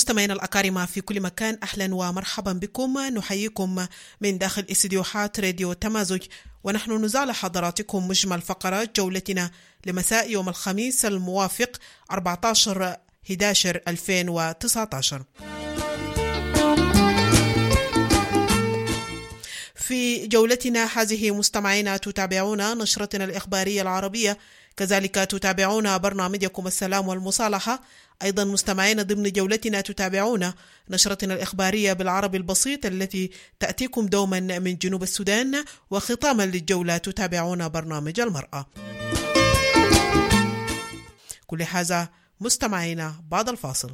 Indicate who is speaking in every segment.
Speaker 1: مستمعينا الأكارم في كل مكان، أهلا ومرحبا بكم. نحييكم من داخل استديوهات راديو تمازج، ونحن نزال حضراتكم مجمل فقرات جولتنا لمساء يوم الخميس الموافق 14/11/2019. في جولتنا هذه مستمعينا تتابعون نشرتنا الإخبارية العربية، كذلك تتابعون برنامجكم السلام والمصالحة. أيضا مستمعين ضمن جولتنا تتابعون نشرتنا الإخبارية بالعربي البسيط التي تأتيكم دوما من جنوب السودان، وختاما للجولة تتابعون برنامج المرأة. كل هذا مستمعين بعد الفاصل.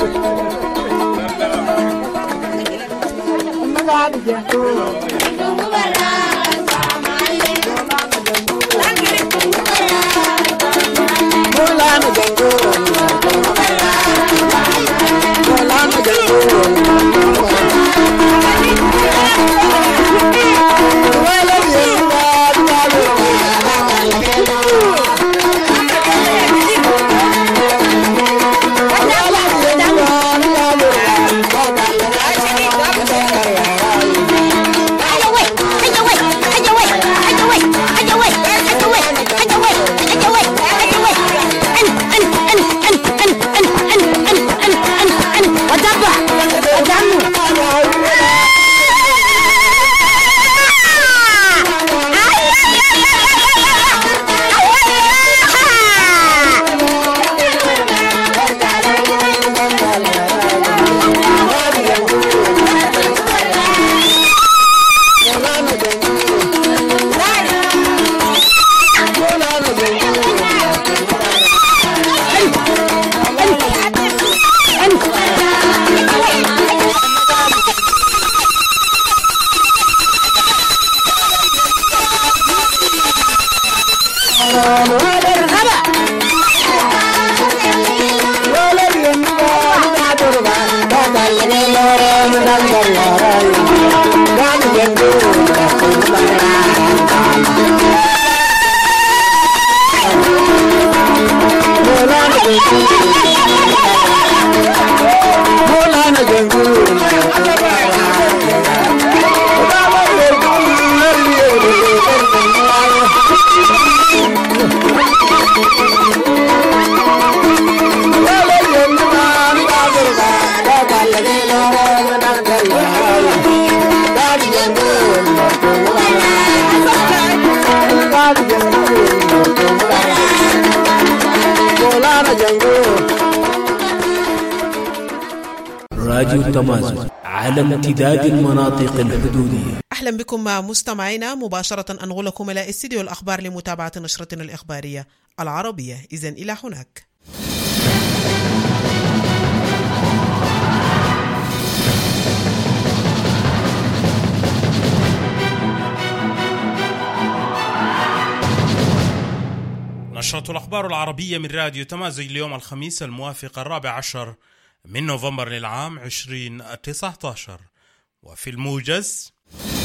Speaker 2: راديو تمازج على امتداد المناطق الحدودية.
Speaker 1: أهلا بكم مستمعينا، مباشرة أنغل لكم إلى استديو الأخبار لمتابعة نشرتنا الإخبارية العربية. إذن إلى هناك.
Speaker 3: نشرة الأخبار العربية من راديو تمازج اليوم الخميس الموافق 14 من نوفمبر للعام 2019. وفي الموجز: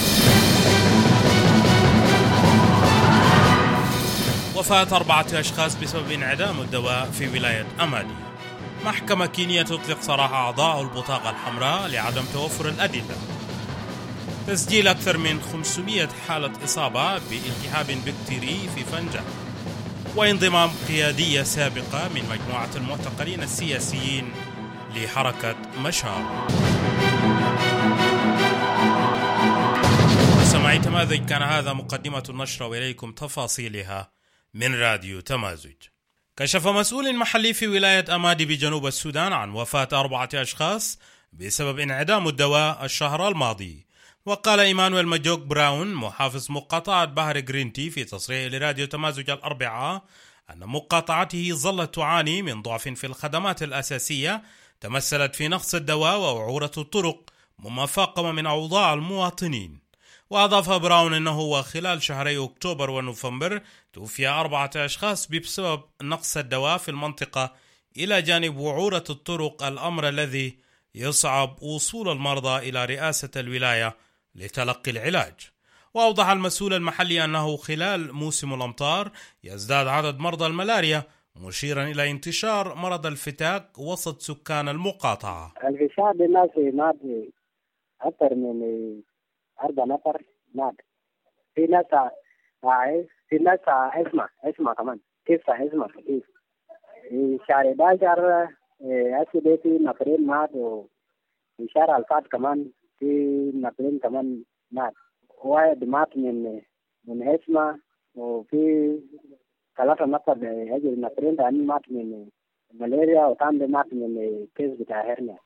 Speaker 3: وفاة 4 أشخاص بسبب انعدام الدواء في ولاية أمادي. محكمة كينيا تطلق سراح أعضاء البطاقة الحمراء لعدم توفر الأدلة. تسجيل أكثر من 500 حالة إصابة بالتهاب بكتيري في فنجان. وانضمام قيادية سابقة من مجموعة المعتقلين السياسيين لحركة مشار. سمعي تمازج، كان هذا مقدمة النشرة وإليكم تفاصيلها من راديو تمازج. كشف مسؤول محلي في ولاية أمادي بجنوب السودان عن وفاة 4 أشخاص بسبب انعدام الدواء الشهر الماضي. وقال إيمانويل ماجوك براون محافظ مقاطعة بحر جرينتي في تصريح لراديو تمازج الأربعاء أن مقاطعته ظلت تعاني من ضعف في الخدمات الأساسية تمثلت في نقص الدواء ووعورة الطرق، مما فاقم من أوضاع المواطنين. وأضاف براون أنه وخلال شهري أكتوبر ونوفمبر توفي 4 أشخاص بسبب نقص الدواء في المنطقة، إلى جانب وعورة الطرق، الأمر الذي يصعب وصول المرضى إلى رئاسة الولاية لتلقي العلاج. وأوضح المسؤول المحلي أنه خلال موسم الأمطار يزداد عدد مرضى الملاريا، مشيرا إلى انتشار مرض الفتاك وسط سكان المقاطعة.
Speaker 4: الفشار بالناس مات أكثر من 4 نفر مات. في ناس اسمع كمان كيف اسمع كيف شهر 11 أسدتي نفرين مات، وشهر الفات كمان في نفرين كمان مات. واحد مات من اسمع، وفي 3 نفر أجل نفرين تاني مات من ملاريا، وثاني مات من كيس بتاع هرنيا.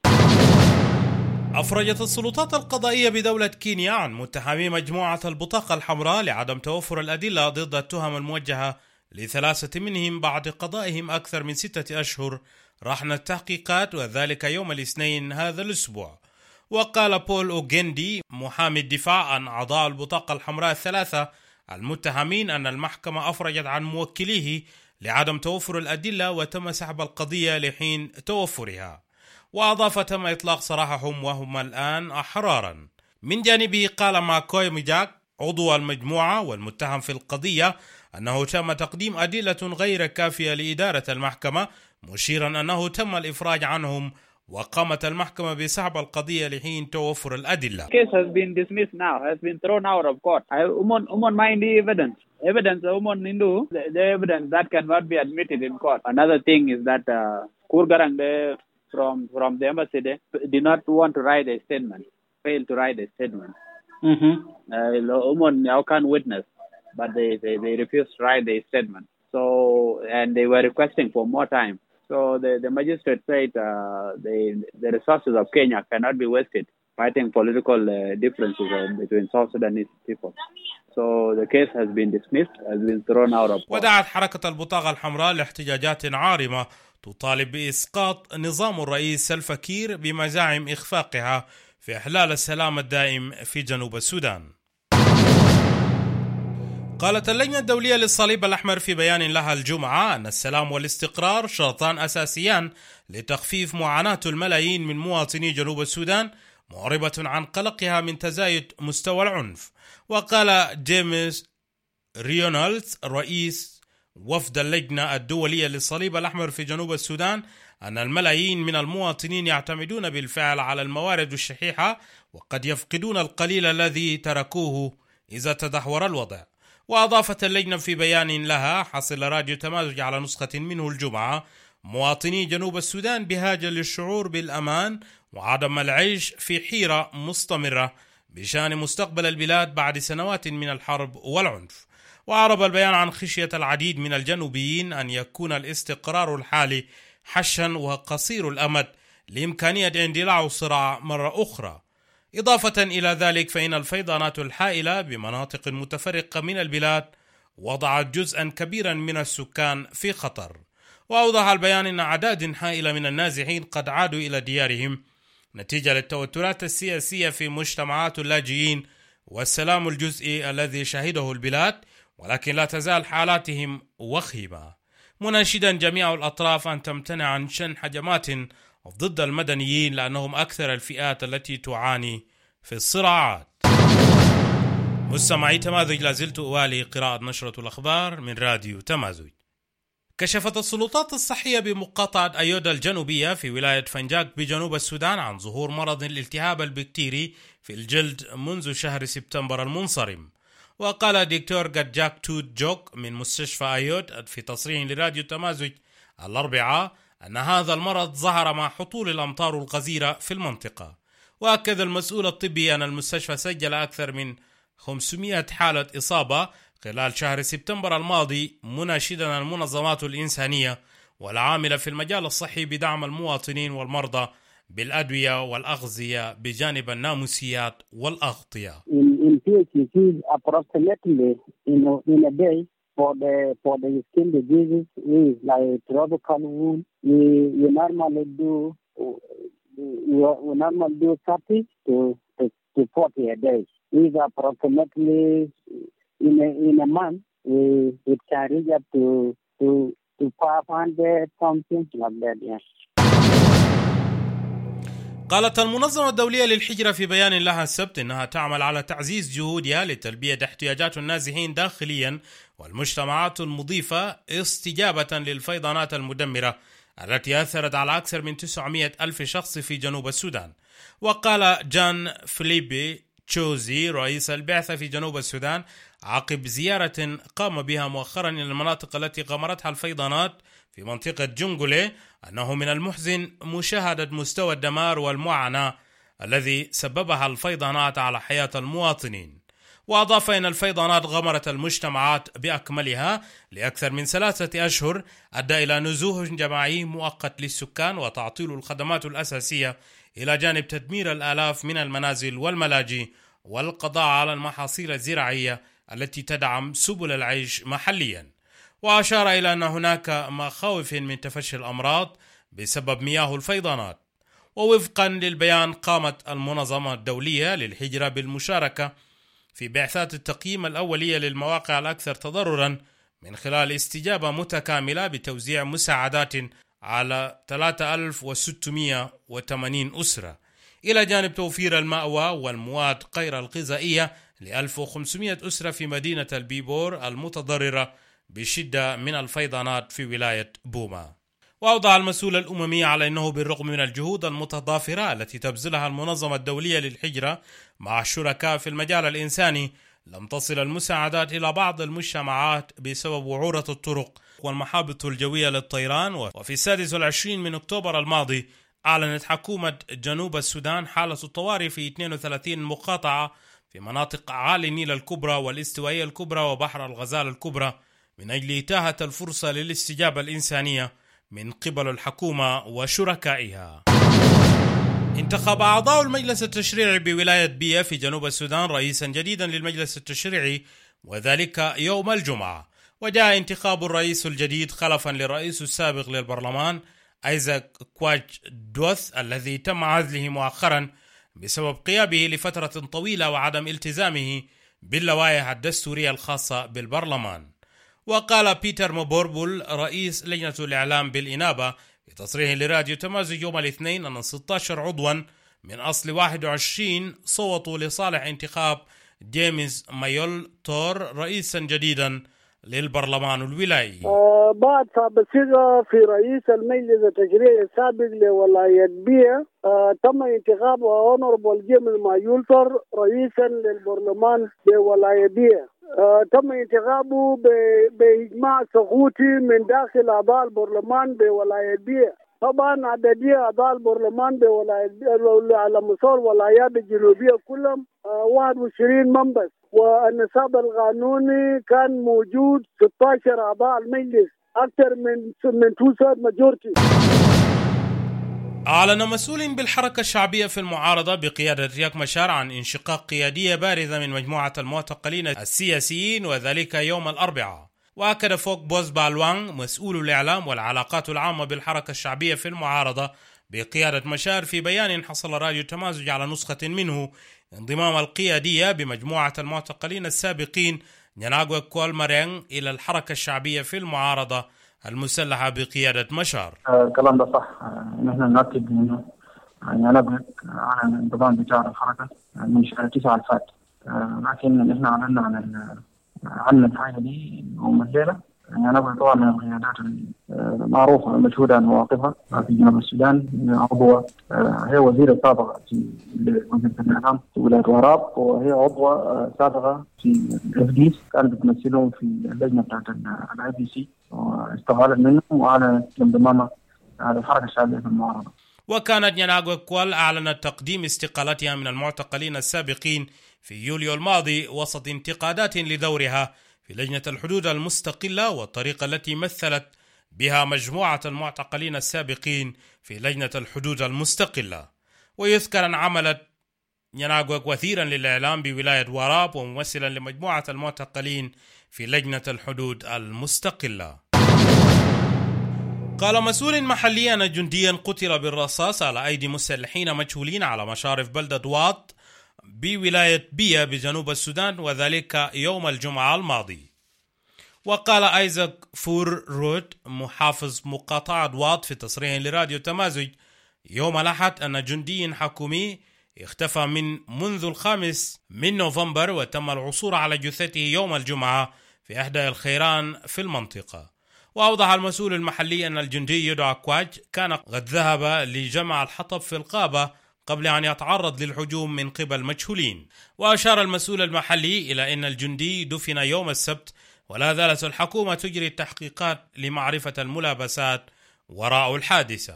Speaker 3: أفرجت السلطات القضائية بدولة كينيا عن متهمي مجموعة البطاقة الحمراء لعدم توفر الأدلة ضد التهم الموجهة ل3 منهم بعد قضائهم أكثر من 6 أشهر رهن التحقيقات، وذلك يوم الاثنين هذا الأسبوع. وقال بول أوغندي محامي الدفاع عن أعضاء البطاقة الحمراء 3 المتهمين أن المحكمة أفرجت عن موكليه لعدم توفر الأدلة وتم سحب القضية لحين توفرها. وأضاف تم إطلاق سراحهم وهم الآن أحرارا. من جانبه قال ماكوي ميجاك عضو المجموعة والمتهم في القضية أنه تم تقديم أدلة غير كافية لإدارة المحكمة، مشيرا أنه تم الإفراج عنهم وقامت المحكمة بسحب القضية لحين توفر الأدلة.
Speaker 5: The case has been dismissed now, has been thrown out of court. Umon mind the evidence. Umon Hindu, the evidence that cannot be admitted in court. Another thing is that Kurgarang from the embassy did not want to write a statement, failed to write a statement. Umon now can witness, but they refused to write the statement. So, and they were requesting for more time. So the magistrate said the resources of Kenya cannot be wasted fighting political differences between South Sudanese people. So the case has been dismissed, has been thrown out of court.
Speaker 3: ودعت حركة البطاقة الحمراء لاحتجاجات عارمة تطالب بإسقاط نظام الرئيس سلفا كير بمزاعم إخفاقها في إحلال السلام الدائم في جنوب السودان. قالت اللجنة الدولية للصليب الأحمر في بيان لها الجمعة أن السلام والاستقرار شرطان أساسيان لتخفيف معاناة الملايين من مواطني جنوب السودان، معربة عن قلقها من تزايد مستوى العنف. وقال جيمس ريونالدز رئيس وفد اللجنة الدولية للصليب الأحمر في جنوب السودان أن الملايين من المواطنين يعتمدون بالفعل على الموارد الشحيحة، وقد يفقدون القليل الذي تركوه إذا تدهور الوضع. وأضافت اللجنة في بيان لها حصل راديو تمازج على نسخة منه الجمعة مواطني جنوب السودان بحاجة للشعور بالأمان وعدم العيش في حيرة مستمرة بشأن مستقبل البلاد بعد سنوات من الحرب والعنف. وأعرب البيان عن خشية العديد من الجنوبيين أن يكون الاستقرار الحالي حشا وقصير الأمد لإمكانية اندلاع الصراع مرة أخرى. إضافة إلى ذلك فإن الفيضانات الحائلة بمناطق متفرقة من البلاد وضعت جزءا كبيرا من السكان في خطر. وأوضح البيان أن أعداد هائلة من النازحين قد عادوا إلى ديارهم نتيجة للتوترات السياسية في مجتمعات اللاجئين والسلام الجزئي الذي شهده البلاد، ولكن لا تزال حالاتهم وخيمة، مناشدا جميع الأطراف أن تمتنع عن شن هجمات ضد المدنيين لأنهم أكثر الفئات التي تعاني في الصراعات. مستمعي تمازج، لازلت أوالي قراءة نشرة الأخبار من راديو تمازج. كشفت السلطات الصحية بمقاطعة أيودا الجنوبية في ولاية فنجاك بجنوب السودان عن ظهور مرض الالتهاب البكتيري في الجلد منذ شهر سبتمبر المنصرم. وقال دكتور جاك توت جوك من مستشفى أيود في تصريح لراديو تمازج الأربعاء أن هذا المرض ظهر مع حصول الأمطار الغزيرة في المنطقة. وأكد المسؤول الطبي أن المستشفى سجل أكثر من 500 حالة إصابة خلال شهر سبتمبر الماضي، مناشدا المنظمات الإنسانية والعاملة في المجال الصحي بدعم المواطنين والمرضى بالأدوية والأغذية بجانب الناموسيات والأغطية.
Speaker 4: In PHC, approximately in a day for the skin diseases is like tropical wound. We normally do 30 to 40 a day. Is approximately in a month it can reach up to 500 something like that. Yes.
Speaker 3: قالت المنظمة الدولية للحجرة في بيان لها السبت أنها تعمل على تعزيز جهودها لتلبية احتياجات النازحين داخليا والمجتمعات المضيفة استجابة للفيضانات المدمرة التي أثرت على أكثر من 900 ألف شخص في جنوب السودان. وقال جان فيليبي تشوزي رئيس البعثة في جنوب السودان عقب زيارة قام بها مؤخرا إلى المناطق التي غمرتها الفيضانات في منطقة جنغولي أنه من المحزن مشاهدة مستوى الدمار والمعاناة الذي سببها الفيضانات على حياة المواطنين. وأضاف أن الفيضانات غمرت المجتمعات بأكملها لأكثر من 3 أشهر، أدى إلى نزوح جماعي مؤقت للسكان وتعطيل الخدمات الأساسية، إلى جانب تدمير الآلاف من المنازل والملاجئ والقضاء على المحاصيل الزراعية التي تدعم سبل العيش محليا. وأشار إلى أن هناك مخاوف من تفشي الأمراض بسبب مياه الفيضانات. ووفقا للبيان قامت المنظمة الدولية للهجرة بالمشاركة في بعثات التقييم الأولية للمواقع الأكثر تضررا من خلال استجابة متكاملة بتوزيع مساعدات على 3680 أسرة، إلى جانب توفير المأوى والمواد غير الغذائية ل 1500 أسرة في مدينة البيبور المتضررة بشدة من الفيضانات في ولاية بوما. وأوضح المسؤول الأممي على أنه بالرغم من الجهود المتضافرة التي تبذلها المنظمة الدولية للهجرة مع الشركاء في المجال الإنساني، لم تصل المساعدات إلى بعض المجتمعات بسبب وعورة الطرق والمحابط الجوية للطيران. وفي 26 من أكتوبر الماضي أعلنت حكومة جنوب السودان حالة الطوارئ في 32 مقاطعة في مناطق عالي النيل الكبرى والاستوائية الكبرى وبحر الغزال الكبرى من أجل إتاحة الفرصة للاستجابة الإنسانية من قبل الحكومة وشركائها. انتخب أعضاء المجلس التشريعي بولاية بيا في جنوب السودان رئيسا جديدا للمجلس التشريعي، وذلك يوم الجمعة. وجاء انتخاب الرئيس الجديد خلفا للرئيس السابق للبرلمان أيزاك كواج دوث الذي تم عزله مؤخرا بسبب غيابه لفترة طويلة وعدم التزامه باللوائح الدستورية الخاصة بالبرلمان. وقال بيتر موبوربول رئيس لجنة الإعلام بالإنابة في تصريح لراديو تمازج يوم الاثنين أن 16 عضوا من أصل 21 صوتوا لصالح انتخاب جيمس مايول تور رئيسا جديدا للبرلمان الولائي.
Speaker 6: بعد بصيغة في رئيس المجلس التشريعي السابق لولاية بيا تم انتخاب هونربل جيمس مايول تور رئيسا للبرلمان بولاية بيا. تم انتخابه بإجماع سقوطي من داخل أعضاء البرلمان بولاية بيا. طبعا عددية أعضاء البرلمان بولاية بيا على مستوى الولايات الجنوبية كلهم 21 منبس، والنصاب القانوني كان موجود 16 أعضاء المجلس، أكثر من 2/3 ماجورتي.
Speaker 3: أعلن مسؤول بالحركة الشعبية في المعارضة بقيادة رياك مشار عن انشقاق قيادية بارزة من مجموعة المعتقلين السياسيين، وذلك يوم الأربعاء. وأكد فوق بوز بالوان مسؤول الإعلام والعلاقات العامة بالحركة الشعبية في المعارضة بقيادة مشار في بيان حصل راديو تمازج على نسخة منه انضمام القيادية بمجموعة المعتقلين السابقين نيناغوا كول مارين إلى الحركة الشعبية في المعارضة المسلحة بقيادة مشار.
Speaker 7: الكلام ده صح. نحن نأكد إنه نبهك على الانضمام بتاع الحركة من شهر 9 الفات، لكن نحن أعلنا عن الحاجة دي يوم الليلة. نبهك طبعا من القيادات المعروفة المشهودة مواقفها في جنوب السودان. عضوة هي وزيرة سابقة في وزارة الإعلام في ولاية وراب، وهي عضوة سابقة في الإفديس كانت بتمثلهم في اللجنة بتاعت IBC، واستقالت منهم وأعلنت انضمامها على الحركة الشعبية في المعارضة.
Speaker 3: وكانت نيناغوا كوال أعلنت تقديم استقالتها من المعتقلين السابقين في يوليو الماضي وسط انتقادات لدورها في لجنة الحدود المستقلة والطريقة التي مثلت بها مجموعة المعتقلين السابقين في لجنة الحدود المستقلة. ويذكر أن عملت نيناغوا وزيرا للإعلام بولاية وراب وممثلا لمجموعة المعتقلين في لجنة الحدود المستقلة. قال مسؤول محلي أن جنديا قتل بالرصاص على أيدي مسلحين مجهولين على مشارف بلدة واط بولاية بيا بجنوب السودان، وذلك يوم الجمعة الماضي. وقال أيزاك فور روت محافظ مقاطعة واط في تصريح لراديو تمازج يوم الأحد أن جندي حكومي اختفى منذ 5 نوفمبر، وتم العثور على جثته يوم الجمعة في إحدى الخيران في المنطقة. وأوضح المسؤول المحلي أن الجندي يدعى كواج كان قد ذهب لجمع الحطب في الغابة قبل أن يتعرض للهجوم من قبل مجهولين. وأشار المسؤول المحلي إلى أن الجندي دفن يوم السبت، ولا زالت الحكومة تجري التحقيقات لمعرفة الملابسات وراء الحادثة.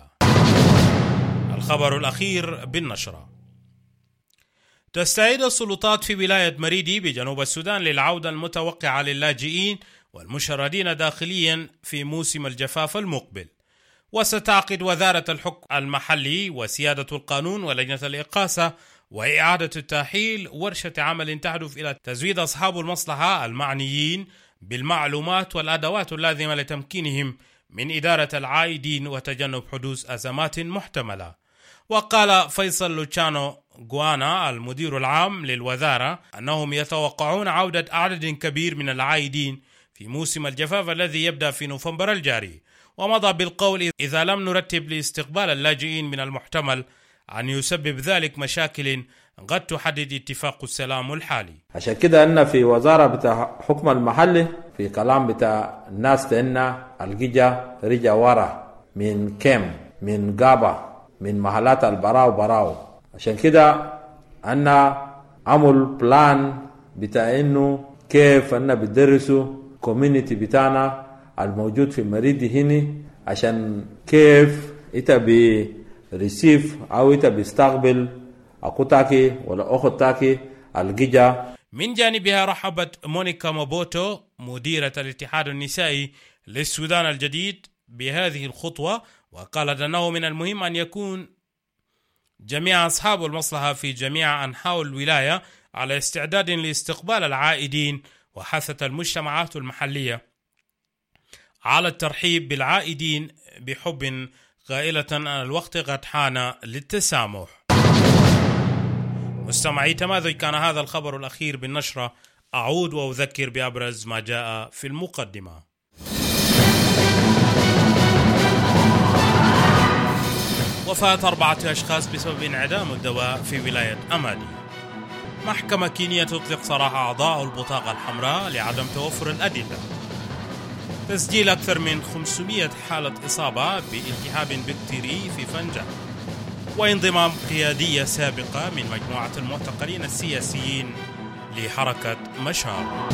Speaker 3: الخبر الأخير بالنشرة: تستعد السلطات في ولاية مريدي بجنوب السودان للعودة المتوقعة للاجئين والمشردين داخليا في موسم الجفاف المقبل. وستعقد وزارة الحكم المحلي وسيادة القانون ولجنة الإقاصة وإعادة التأهيل ورشة عمل تهدف إلى تزويد أصحاب المصلحة المعنيين بالمعلومات والأدوات اللازمة لتمكينهم من إدارة العائدين وتجنب حدوث أزمات محتملة. وقال فيصل لوتشانو غوانا المدير العام للوزارة أنهم يتوقعون عودة عدد كبير من العائدين في موسم الجفاف الذي يبدأ في نوفمبر الجاري. ومضى بالقول إذا لم نرتب لاستقبال اللاجئين من المحتمل أن يسبب ذلك مشاكل قد تحدد اتفاق السلام الحالي.
Speaker 8: عشان كده أن في وزارة بتاع حكم المحلي في كلام بتاع الناس تأنا الجيجا رجع ورا من كم من غابة من محلات البراو. عشان كده أن عمل بلان بتاع إنه كيف أن بيدرسوا كوميونيتي بتاعنا الموجود في مريدي هنا، عشان كيف إتا بريسيف أو إتا بيستقبل أخوتاكي ولا أختاكي الجيجا.
Speaker 3: من جانبها رحبت مونيكا موبوتو مديرة الاتحاد النسائي للسودان الجديد بهذه الخطوة، وقالت أنه من المهم أن يكون جميع أصحاب المصلحة في جميع أنحاء الولاية على استعداد لاستقبال العائدين، وحثت المجتمعات المحلية على الترحيب بالعائدين بحب، قائلة أن الوقت قد حان للتسامح. مستمعي تماذج، كان هذا الخبر الأخير بالنشرة. أعود وأذكر بأبرز ما جاء في المقدمة. وفاة 4 أشخاص بسبب انعدام الدواء في ولاية أمادي. محكمة كينيا تطلق سراح أعضاء البطاقة الحمراء لعدم توفر الأدلة. تسجيل أكثر من 500 حالة إصابة بالتهاب بكتيري في فنجان. وانضمام قيادية سابقة من مجموعة المعتقلين السياسيين لحركة مشار.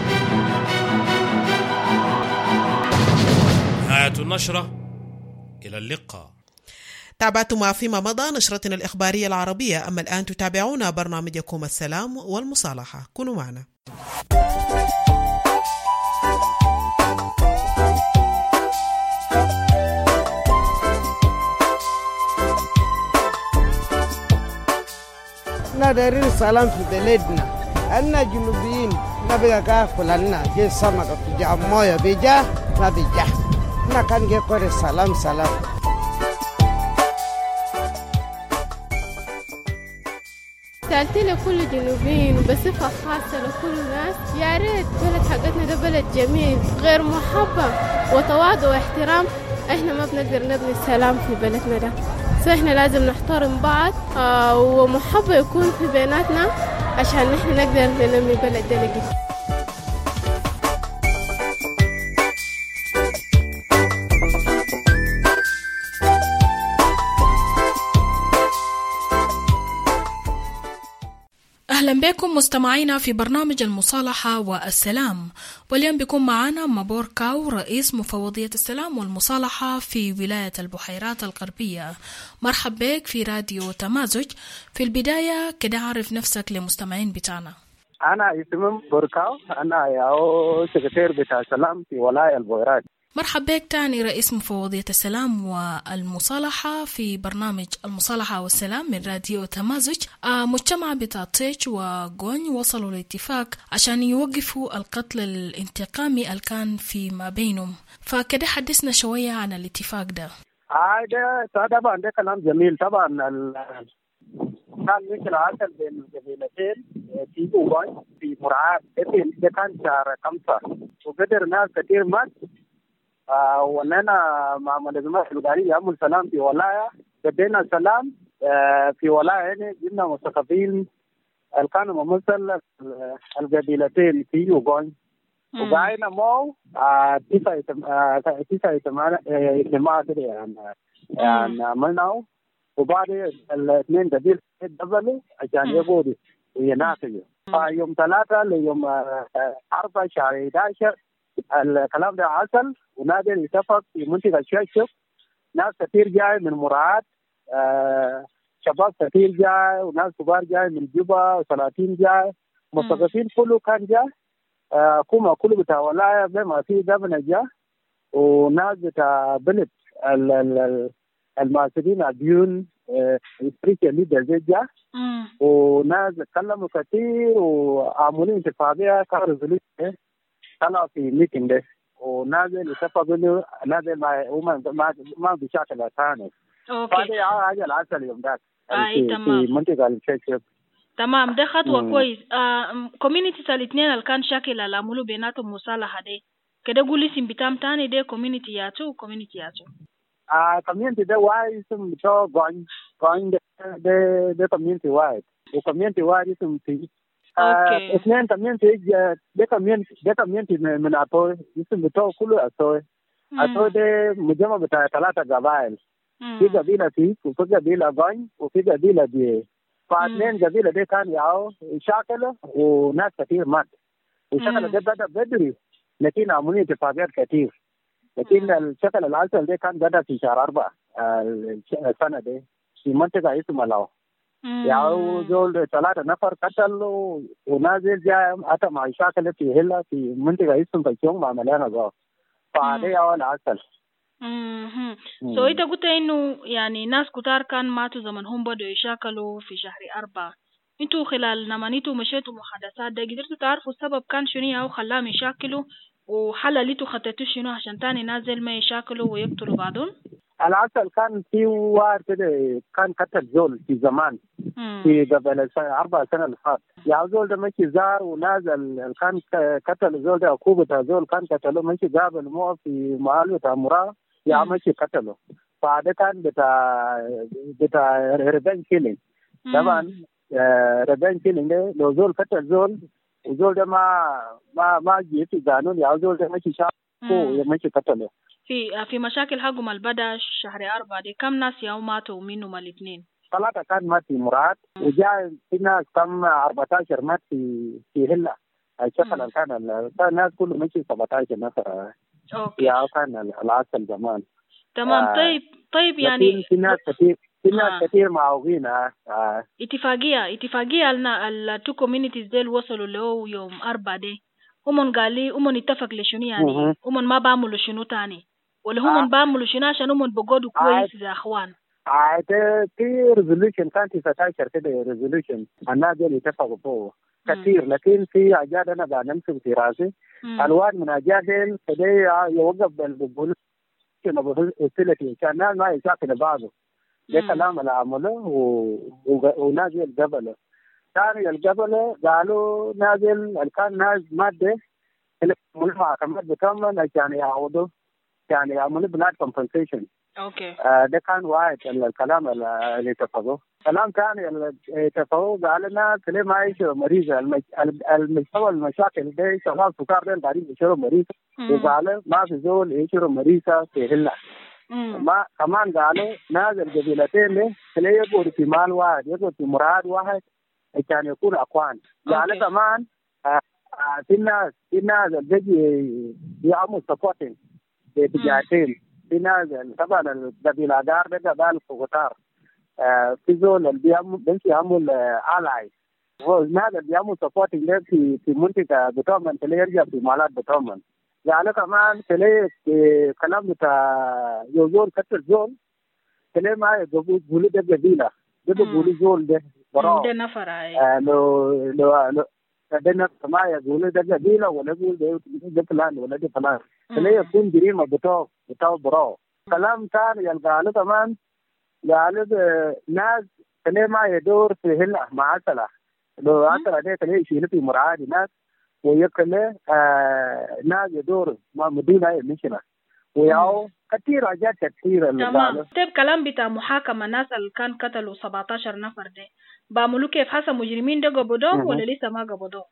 Speaker 3: نهاية النشرة، إلى اللقاء.
Speaker 1: تابعتم فيما مضى نشرتنا الإخبارية العربية، أما الآن تتابعون برنامجكم السلام والمصالحة. كونوا معنا.
Speaker 9: دايرين السلام في بلدنا، أنا جنوبيين نبغى كاكل لنا جي سمكة في جا موية بيجا ما بيجا، أنا كان جي كوري سلام.
Speaker 10: سألت لكل جنوبيين وبصفة خاصة لكل الناس، يا ريت بلد حقتنا ده بلد جميل غير محبة وتواضع واحترام. احنا ما بنقدر نبني السلام في بلدنا ده، فاحنا لازم نحترم بعض ومحبة يكون في بيناتنا عشان نحن نقدر ننمي بلد ده لقدام.
Speaker 11: أهلا بكم مستمعينا في برنامج المصالحة والسلام، واليوم بيكون معنا مابور كاو رئيس مفوضية السلام والمصالحة في ولاية البحيرات الغربية. مرحب بك في راديو تمازج. في البداية كده عارف نفسك لمستمعين بتاعنا.
Speaker 4: أنا اسمي بوركاو، أنا سكرتير بتاع السلام في ولاية البحيرات.
Speaker 11: مرحب بك تاني رئيس مفوضية السلام والمصالحة في برنامج المصالحة والسلام من راديو تمازج. مجتمع بتاطيش وغوني وصلوا لاتفاق عشان يوقفوا القتل الانتقامي اللي كان فيما بينهم، فكده حدثنا شوية عن الاتفاق ده.
Speaker 4: ده طبعا ده كلام جميل. طبعا كان مثل عسل بين قبيلتين في غوني في مرعاب، ده كان شهر 5 وقدر ناس كثير مات. ونحن مع منظمات الولاية يعمل سلام في ولاية، بدينا السلام في ولاية هنا. جبنا مثقفين اللي كانوا ممثل القبيلتين في يوغون وقاعدين مو تسعة ثمانية اجتماع كده يعني عملناه وبعد الاثنين دبيل دبلوا عشان يقودوا ويناقشوا فيوم 3 ليوم 4 شهر 11 الكلام ده حصل ونادر يتفق في منطقة الشيخ. ناس كثير جاي من مراد شباب كثير جاي وناس كبار جاي من جوبا وسلاطين جاي مثقفين كله كان جاي كوما كله بتاع ولاية بما في دبنا جاي وناس بتاع بلد الماسكين الديون spiritual leaders جاي وناس تكلموا كثير وعملوا انتفاضية كان ريزوليوشن طلعوا في ميتنج ده ونازل اتفقوا انه نازل ما بشكل ثاني. اوكي هذا العسل يوم ذاك في منطقه الشيخ.
Speaker 11: تمام ده خطوه كويس. كوميونيتيز الاثنين اللي كان شاكل اللي عملوا بيناتهم مصالحه دي كده قولي اسم بتاعهم ثاني ده كوميونيتي ياتو وكوميونيتي ياتو.
Speaker 4: كوميونيتي ده وايد اسم بتاع غون ده كوميونيتي وايد وكوميونيتي وايد اسم في اثنين كوميونتي ده كوميونتي من أطوي اسم بتوع كله أطوي ده مجمع بتاع 3 قبائل في قبيلة فيك وفي قبيلة غاين وفي قبيلة دي فاثنين قبيلة دي كان ياو شاكلة وناس كثير مات وشكل ده بدأ بدري لكن عملوا اتفاقيات كثير لكن الشكل الأصل ده كان بدأ في شهر 4 السنة دي في منطقة اسمها لاو ياو زول 3 نفر قتلوا ونازل جاء أتى مع شاكلة في هلا في منطقة اسمها بيشون مع مليانة غاو فهذا ياو الأصل.
Speaker 11: سو إنت قلت إنه يعني ناس كتار كان ماتوا زمنهم بدوا يشاكلوا في شهر 4 انتوا خلال لما انتوا مشيتوا محادثات ده قدرتوا تعرفوا السبب كان شنو أو خلاهم يشاكلوا وحل اللي انتوا خططوا شنو عشان تاني نازل ما يشاكلوا ويقتلوا بعضهم؟
Speaker 4: الأصل كان في وار كده كان قتل زول في زمان في قبل 4 سنة اللي فات يا زول ده ماشي زار ونازل كان قتل زول ده عقوبة زول كان قتله ماشي قابل مو في محل بتاع مراه يا ماشي قتله فهذا كان بتاع ريفنج كيلينج طبعا ريفنج كيلينج ده لو زول قتل زول وزول ده ما جي في قانون يا زول ده ماشي شافه ماشي قتله
Speaker 11: في مشاكل حقهم البدا شهر 4 دي كم ناس يوم ماتوا منهم الاثنين؟
Speaker 4: 3 كان مات في مراد وجاء في ناس كم 14 مات في هلا الشكل كان الناس كله ماشي 17 نفر. اوكي يا كان العسل زمان.
Speaker 11: تمام. طيب يعني
Speaker 4: في ناس كثير معوقين.
Speaker 11: اتفاقية التو كوميونيتيز ديل وصلوا له يوم 4 دي هم قالوا هم اتفق لشنو يعني هم ما بعملوا شنو تاني ولا هم بعملوا شنو عشان هم بقعدوا كويس يا اخوان.
Speaker 4: في ريزوليوشن كان 19 كده ريزوليوشن الناس دول اتفقوا فوق كثير لكن في حاجات انا بنمسك في راسي الوان من حاجات كده يوقف بالبوليس وسيلتي كان الناس ما يشاكل بعضه ده كلام اللي عمله ونازل الجبل ثاني الجبل قالوا نازل كان ناس ماده الملفة كمان بكمل عشان يعوضوا يعني يعملوا بلاد كومبنسيشن.
Speaker 11: اوكي
Speaker 4: ده كان واحد الكلام اللي اتفقوا. كلام ثاني اللي اتفقوا قال لنا كل ما يشرب مريض المستوى المشاكل ده شغال سكر ده قاعدين يشرب مريض وقال ما في زول يشرب مريضة في هلا. ما كمان قالوا نازل قبيلتين ده كل يقول في مال واحد يقول في مراد واحد عشان يكون اخوان. قال كمان في ناس بيجي يعمل سبورتين بتجارتين في ناس طبعا القبيلة دار ده قبائل فوقتار في زول اللي بيمشي يعمل آلاي والناس اللي بيعمل سبورتين ده في منطقة بتومن تلاقي يرجع في مالات بتومن. قالوا كمان تلاقي كلام بتاع يوزول كتر زول تلاقي ما يقولوا ده قبيلة ده بيقولوا زول ده برا
Speaker 11: ده نفر
Speaker 4: لو ده نفر ما يقولوا ده قبيلة ولا يقول ده فلان ولا ده فلان تلاقي يكون جريمة بتاع برا. كلام ثاني قالوا كمان قالوا ناس تلاقي ما يدور في هلا مع عسلة لو عسلة ده تلاقي يشيل في مرعادي ناس ويكله ناس يدور ما مدينة مشنا وياو كثير حاجات كثيرة.
Speaker 11: تمام. طيب كلام بتاع محاكمة الناس اللي كان قتلوا 17 نفر ده بعملوا كيف حسب مجرمين ده قبضوهم ولا لسه ما قبضوهم؟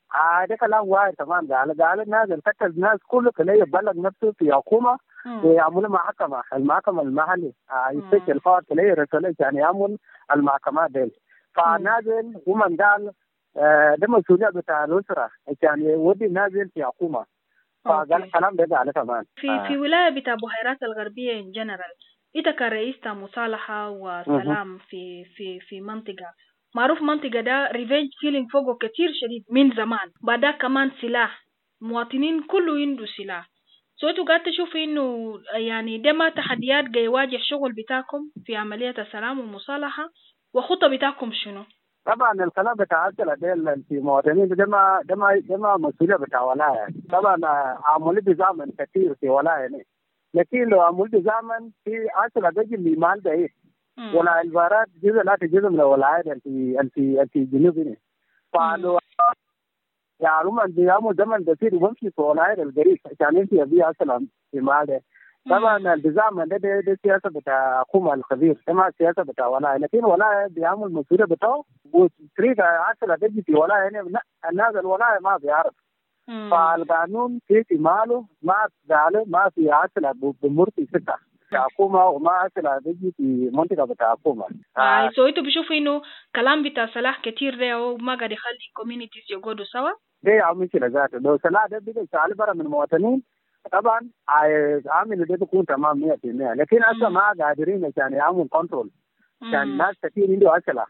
Speaker 4: ده كلام واحد تمام. قال الناس الفتة الناس كله كله يبلغ نفسه في حكومة ويعملوا محكمة، المحكمة المحلي يفتش الفار كله يرسل يعني يعمل المحكمات دي. فنازل ومن قال ده مسؤولية بتاع الأسرة يعني ودي نازل في حكومة. فقال الكلام ده على كمان
Speaker 11: في ولاية بتاع بحيرات الغربية إن جنرال. إنت كرئيس مصالحة وسلام في منطقة معروف، منطقة ده ريفنج فيلينج فوقه كتير شديد من زمان، بعدها كمان سلاح، مواطنين كله عنده سلاح. سويتوا قاعد تشوف إنه يعني ده ما تحديات جاي يواجه شغل بتاعكم في عملية السلام والمصالحة، وخطة بتاعكم شنو؟
Speaker 4: طبعا الكلام بتاع الأسئلة في مواطنين ده ما مسؤولية بتاع ولاية. طبعا عملوا بزمن كثير في ولاية، لكن لو عملوا بزمن في أسئلة بيجي اللي مال ده ولا البارات جزء لا تجزء من الولايات في الجنوب هنا. فلو يعني من بيعمل زمن بسيط ومشي في ولايات القريب عشان يمشي بيها أصلا في مال ده. طبعا البزمن ده سياسة بتاع حكومة الخبير، ما سياسة بتاع ولاية، لكن ولاية بيعمل مسؤولية بتاعه وطريقة أصلا بيجي في ولاية هنا الناس الولاية ما بيعرف. فالقانون في ماله ما قاله ما في أصلا بمر في سكة حكومة وما أصلا بيجي في منطقة بتاع حكومة.
Speaker 11: سويتوا بيشوفوا إنه كلام بتاع صلاح كتير ده وما قاعد يخلي كوميونيتيز يقعدوا سوا.
Speaker 4: ده يعمل كده ذاته. لو صلاح ده بيجي سأل برا من المواطنين طبعا عامل ده بيكون تمام 100%، لكن أصلا ما قادرين عشان يعملوا كنترول عشان ناس كتير عنده أصلا.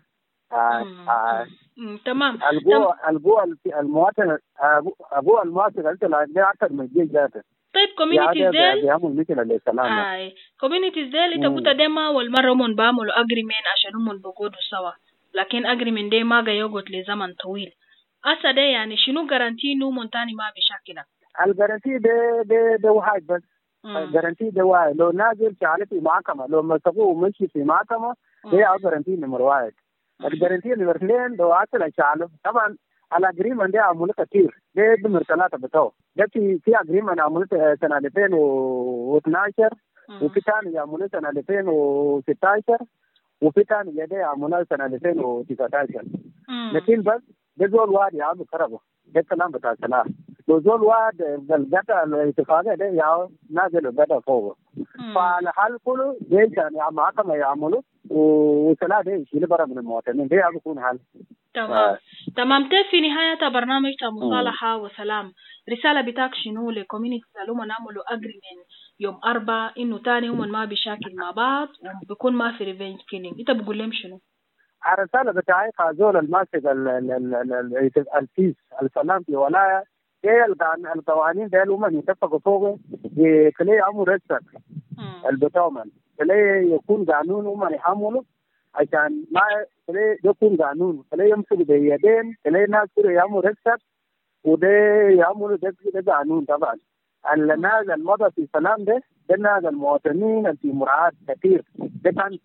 Speaker 11: تمام.
Speaker 4: القوة المواطن أبوه المواطن أصلا ده أكثر من الجيش ذاته.
Speaker 11: طيب كوميونيتيز ديل
Speaker 4: بيعمل مثل السلام.
Speaker 11: كوميونيتيز ديل انت قلت ديما والمره هم بيعملوا اجريمنت عشان هم بيقعدوا سوا، لكن اجريمنت ده ما يقعد لزمن طويل. أسا ده يعني شنو جارانتي انه مونتاني ما بيشكلها؟
Speaker 4: الجارانتي ده واحد بس. الجارانتي ده واحد، لو نازل شغال في محكمة لو مسكوه ومشي في محكمة ده الجارانتي نمبر واحد. الجارانتي نمبر 2 لو أصلا شغال طبعا الأجريمنت ده عمله كتير، ده نمبر 3 بتاعه. ده في أجريمنت عمله سنة 2012 وفي ثاني عمله سنة 2016 وفي ثاني ده عمله سنة 2019. لكن بس ده زول واحد يعمل كربه، ده كلام بتاع سلاح. لو زول واحد الجدع الاتفاقية ده يا نازل الجدع فوق. فالحال كله ده يعني محكمة يعمله وسلاح ده يشيل برا من المواطنين، ده بيكون حل.
Speaker 11: تمام. في نهاية برنامج مصالحة وسلام رسالة بتاعك شنو لكوميونيتي اللي هم نعملوا اجريمنت يوم 4 انه تاني هم ما بيشاكل مع بعض وبيكون ما في ريفنج كيلينج، انت بقول لهم شنو؟
Speaker 4: الرسالة بتاعي زول الماسك الفيس السلام في ولاية القوانين ده هم يتفقوا فوقه كلي امر رسك البتومن كلي يكون قانون هم يحملوا عشان ما كلي يكون قانون كلي يمسك بيدين كلي الناس كده يعملوا رسك وده يعملوا ده قانون. طبعا الناس المضى في السلام ده الناس المواطنين في مراعاة كثير، ده كان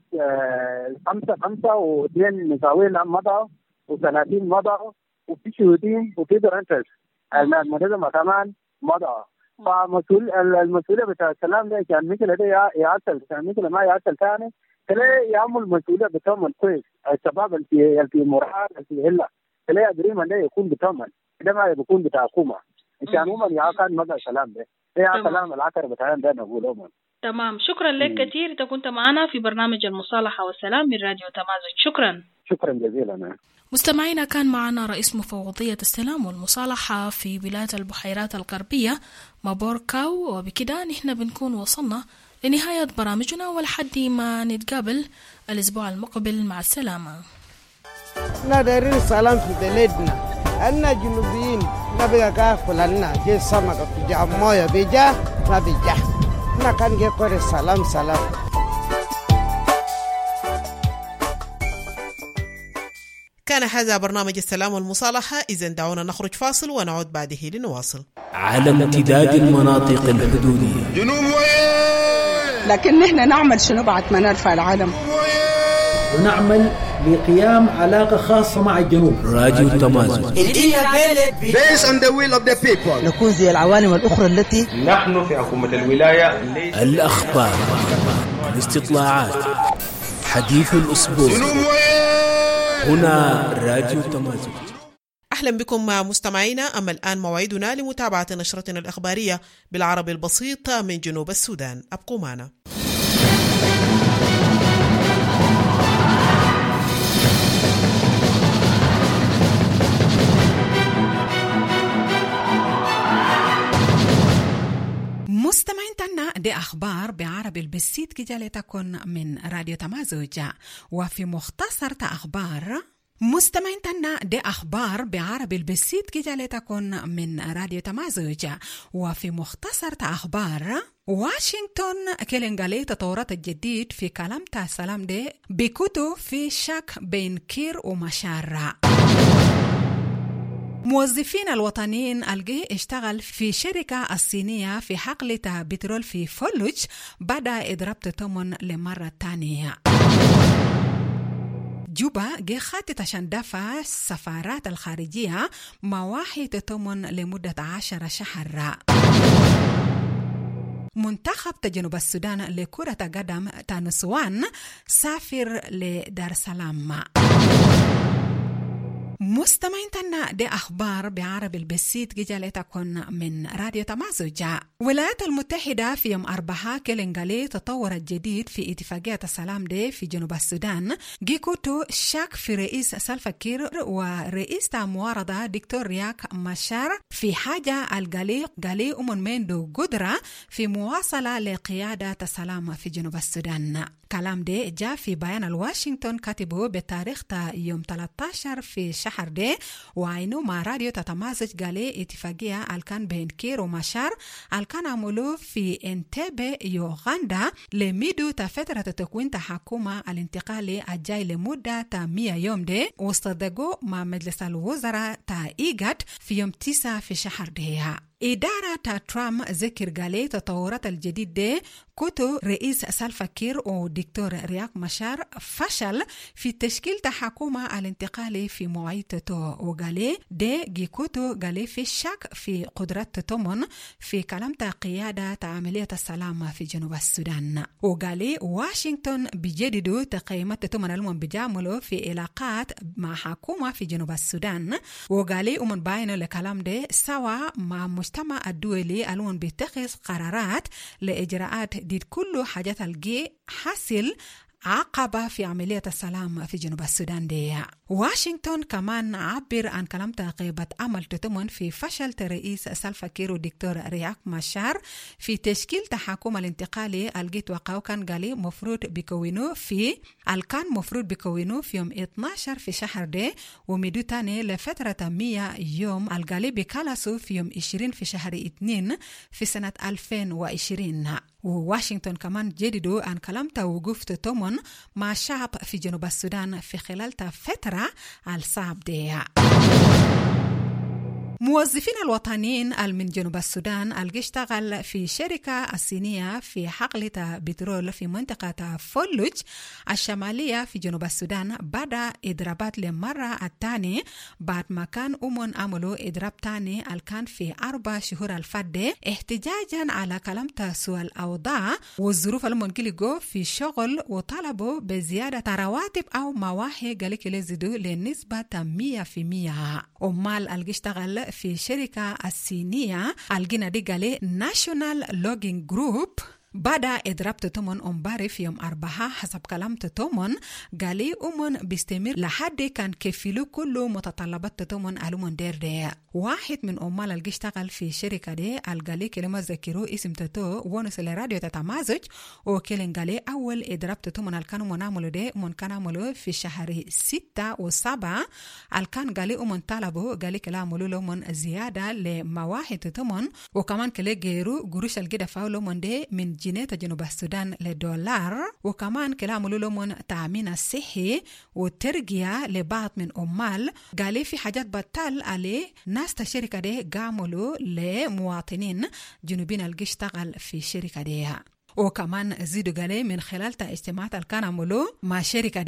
Speaker 4: 5 و2 مساوين مضى و30 مضى وفي شهودين وفي درنتس المنظمة كمان مضى. فالمسؤولية بتاع السلام ده كان مثل ده يعطل، كان مثل ما يعطل ثاني كله يعمل مسؤولية بتمن كويس. الشباب اللي في مراعاة في هلا كله أجريمنت ده يكون بتمن، ده ما يكون بتاع حكومة عشان هم يعقد مدى السلام ده. ده كلام العكر بتاعهم ده نقوله.
Speaker 11: تمام. شكرا لك كثير، انت كنت معنا في برنامج المصالحة والسلام من راديو تمازج. شكرا
Speaker 4: جزيلا.
Speaker 11: مستمعينا، كان معنا رئيس مفوضية السلام والمصالحة في ولاية البحيرات الغربية مابوركاو. وبكده نحن بنكون وصلنا لنهاية برامجنا ولحد ما نتقابل الأسبوع المقبل. مع السلامة.
Speaker 9: نديرين السلام في بلدنا، أنا جنوبيين نبقى كافل لنا جي سمكة في جاموية بيجا ما بيجا نكان جي كوري سلام.
Speaker 1: كان هذا برنامج السلام والمصالحة. إذن دعونا نخرج فاصل ونعود بعده لنواصل.
Speaker 2: على امتداد المناطق الحدودية
Speaker 12: جنوب وين،
Speaker 13: لكن نحن نعمل شنو بعد ما نرفع العلم
Speaker 14: ونعمل لقيام علاقة خاصة مع الجنوب.
Speaker 2: راديو تمازج
Speaker 12: Based on the will of the people.
Speaker 13: نكون زي العوالم الأخرى التي
Speaker 15: نحن في حكومة الولاية.
Speaker 2: الأخبار، الاستطلاعات، حديث الأسبوع، هنا راديو تمازج.
Speaker 1: أهلا بكم مستمعينا. أما الآن موعدنا لمتابعة نشرتنا الإخبارية بالعربي البسيط من جنوب السودان. أبقوا معنا.
Speaker 16: مستمعين تنا دي أخبار بعربي البسيط كجالي تكون من راديو تمازوج. وفي مختصر أخبار مستمعين تنا دي أخبار بعربي البسيط كجالي تكون من راديو تمازوج. وفي مختصر أخبار واشنطن كلنجالي تطورات الجديد في كلام سلام دي بيكوتو في شك بين كير ومشار. موظفين الوطنيين الجي اشتغل في شركة الصينية في حقل بترول في فلوج بدأ إضراب تمن لمرة تانية. جوبا جي خاتت عشان دفع السفارات الخارجية مواحي تمن لمدة 10 شهر. منتخب جنوب السودان لكرة قدم تنسوان سافر لدار سلام. مستمعين تنا دي أخبار بعربي البسيط جالي تكون من راديو تمازوج. الولايات المتحدة في يوم 4 كلنجالي تطور الجديد في اتفاقية السلام دي في جنوب السودان جيكوتو شك في رئيس سلفا كير ورئيس معارضة دكتور رياك مشار في حاجة الجالي مندو قدرة في مواصلة لقيادة السلام في جنوب السودان. كلام ده جاء في بيان الواشنطن كاتبه بتاريخ يوم 13 في شهر ده وعينو مع راديو تتمازج قالي اتفاقية الكان بين كير ومشار الكان عملو في انتبه يوغندا لميدو تفترة تكوين حكومة الانتقالي الجاي لمدة 100 يوم ده واصطدقوا مع مجلس الوزراء إيجاد في يوم 9 في شهر ده. إدارة ترامب ذكر قالي تطورات الجديد دي كوتو رئيس سلفا كير ودكتور رياك مشار فشل في تشكيل حكومة الانتقالي في مواعيدته وقالي دي جيكوتو قالي في الشك في قدرات تمن في كلام قيادة عملية السلام في جنوب السودان. وقالي واشنطن بجددوا تقييمات تمن المن بجاملو في علاقات مع حكومة في جنوب السودان. وقالي ومن باينو لكلام دي سوا مع المجتمع الدولي الون بيتخذ قرارات لإجراءات دي كل حاجات الجي حاصل عقبة في عملية السلام في جنوب السودان دي. واشنطن كمان عبر عن كلام تعقيبة عمل تتمن في فشل رئيس سلفا كير ودكتور رياك مشار في تشكيل تحكم الانتقالي الجيت وقاو كان قالي مفروض بيكونوه في يوم 12 في شهر دي ومدو تاني لفترة 100 يوم القالي بيكالسو في يوم 20 في شهر 2 في سنة 2020. وواشنطن كمان جددوا عن كلام توقف تتمن مع الشعب في جنوب السودان في خلال فترة الصعب دي. موظفين الوطنيين من جنوب السودان اللي اشتغل في شركة الصينية في حقل بترول في منطقة فلوج الشمالية في جنوب السودان بدأ إضرابات للمرة الثانية بعد ما كان عملوا إضراب تاني كان في 4 شهور الفاتة احتجاجا على كلام سوء الأوضاع والظروف المنقلقة في شغل وطلبوا بزيادة رواتب أو مواهي قالك لزدوا لنسبة 100%. ومال اللي اشتغل في شركة الصينية الجنة دي قالي ناشونال لوجينج جروب بعد إضراب تتمن أمباري في يوم 4 حسب كلام تتمن قالي بيستمر لحد كان كفيلو كله متطلبات تتمن ألومن دير دي. واحد من أمال اللي اشتغل في شركة دي القالي كلمة ذكروا اسم تتو ونس لراديو تتمازج وكلن قالي أول إضراب تتمن الكانوا منعملو دي كان عملو في شهر 6 و7 الكان قالي طلبوا قالي كلاملو لمن زيادة لمواحد تتمن وكمان كلي جيرو قروش الجدة فاولو من دي من جنيه جنوب السودان لدولار وكمان كلام لهم تأمين الصحي وترقية لبعض من أمال قالي في حاجات بطال عليه ناس الشركة دي قاملوا لمواطنين جنوبين اللي اشتغل في الشركة دي. وكمان زيدوا قالي من خلال اجتماعات اللي كان عملوا مع الشركة دي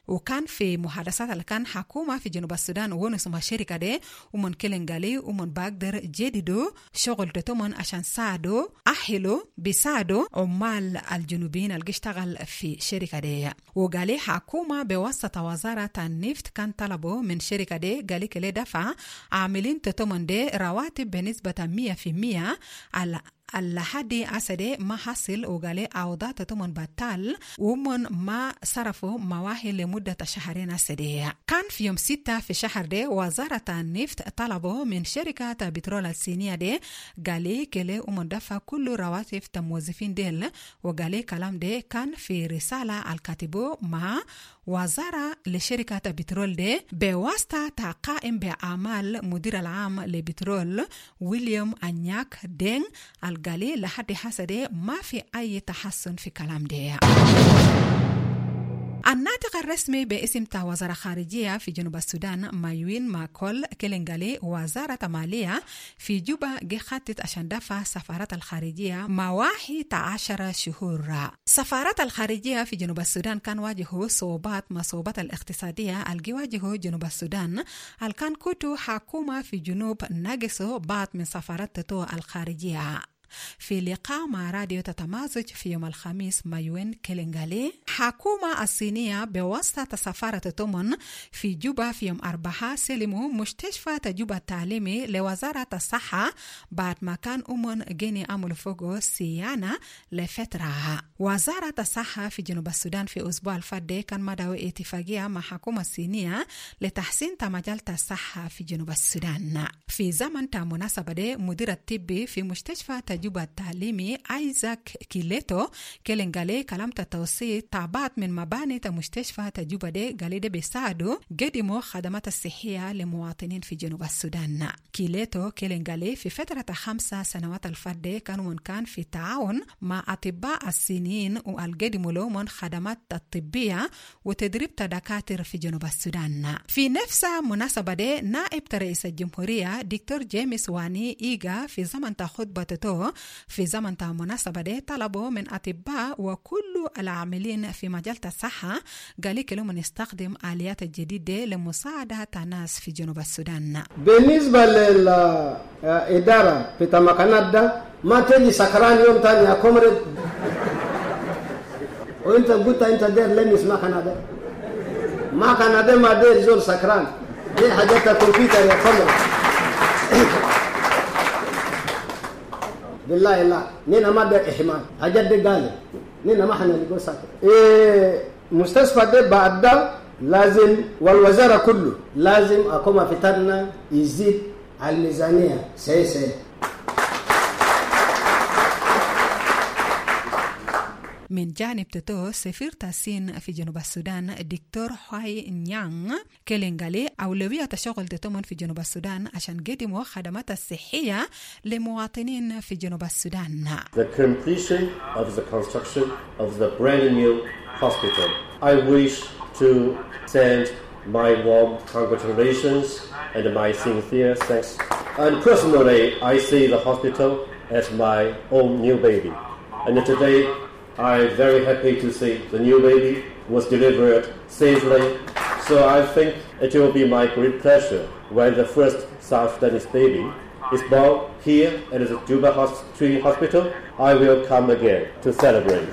Speaker 16: وكان في محادثات اللي كان حكومة في جنوب السودان ونسمها شركة دي ومن كلنغالي ومن باقدر جديدو شغل تتمن عشان ساعدو أحلو بيساعدو عمال الجنوبيين اللي اشتغل في شركة دي. وقالي حكومة بواسطة وزارة النفط كان طلبوا من شركة دي قالي كلي دفع عاملين تتمن دي رواتب بنسبة 100% على اللحدي أسدي ما حصل وقالي عودات تمن بطال ومن ما صرفوا مواهي لمدة شهرين أسدي. كان في يوم 6 في شهر دي وزارة النفط طلبوا من شركة بترول الصينية دي قالي كلي ومن دفع كل رواتب الموظفين ديل. وقالي كلام دي كان في رسالة الكاتبو مع وزارة لشركة بترول دي بواسطة قائم بأعمال مدير العام لبترول ويليام أنياك دين القالي لحد حسدي ما في أي تحسن في كلام دي. الناطق الرسمي باسم وزارة خارجية في جنوب السودان مايوين ماكول كلنغالي وزارة مالية في جوبا خطت عشان دفع سفارات الخارجية مواهي 10 شهور. سفارات الخارجية في جنوب السودان كان واجهوا صعوبات الاقتصادية الجواجه جنوب السودان الكان كوتو حكومة في جنوب ناقصوا بعض من سفارات تتو الخارجية. في لقاء مع راديو تتمازج في يوم الخميس مايوين كلنغالي حكومة الصينية بواسطة سفارة تومن في جوبا في يوم 4 سلموا مستشفى تجوبة التعليمي لوزارة الصحة بعد ما كان جيني عملوا فوقه صيانة لفترة. وزارة الصحة في جنوب السودان في أسبوع الفادي كان مدعو اتفاقية مع حكومة الصينية لتحسين مجال الصحة في جنوب السودان. في زمن مناسبة دي مدير الطبي في مستشفى تجوبة التعليمي ايزاك كيليتو كلنغالي كلام توصي تعبات من مباني مستشفى تجوبة دي قالي دي بيساعدوا قدموا خدمات الصحية لمواطنين في جنوب السودان. كيليتو كلنغالي في فترة 5 سنوات الفادي كانوا كان في تعاون مع أطباء الصينيين والقدموا لهم خدمات الطبية وتدريب دكاترة في جنوب السودان. في نفس مناسبة دي نائب رئيس الجمهورية دكتور جيمس واني إيغا في زمن خطبته في زمن مناسبة دي طلبوا من أطباء وكل العاملين في مجال الصحة قال لهم نستخدم آليات جديدة لمساعدة الناس في جنوب السودان.
Speaker 17: بالنسبة للإدارة في تمكنات ده ما تجي سكران يوم تاني يا كومرد وانت قلت انت دير لن يسمع كندا ما كندا ما دير زول سكران دي حاجات الكمبيوتر يا كومرد بالله لا نينا ما دير إحمال حاجات دي قال نينا ما حنا نقول ساكت مستشفى ده بعد ده لازم والوزارة كله لازم أقوم فترنا يزيد على الميزانية سيسي.
Speaker 16: من جانب تتو سفير تاسين في جنوب السودان دكتور حواي نيانغ كلنغالي أولوية شغل تتمن في جنوب السودان عشان قدموا خدمات الصحية لمواطنين في جنوب السودان.
Speaker 18: The completion of the construction of the brand new hospital. I wish to send my warm congratulations and my sincere thanks. And personally, I see the hospital as my own new baby. And today, I'm very happy to see the new baby was delivered safely. So I think it will be my great pleasure when the first South Sudanese baby is born here at the Juba Hospital. I will come again to celebrate.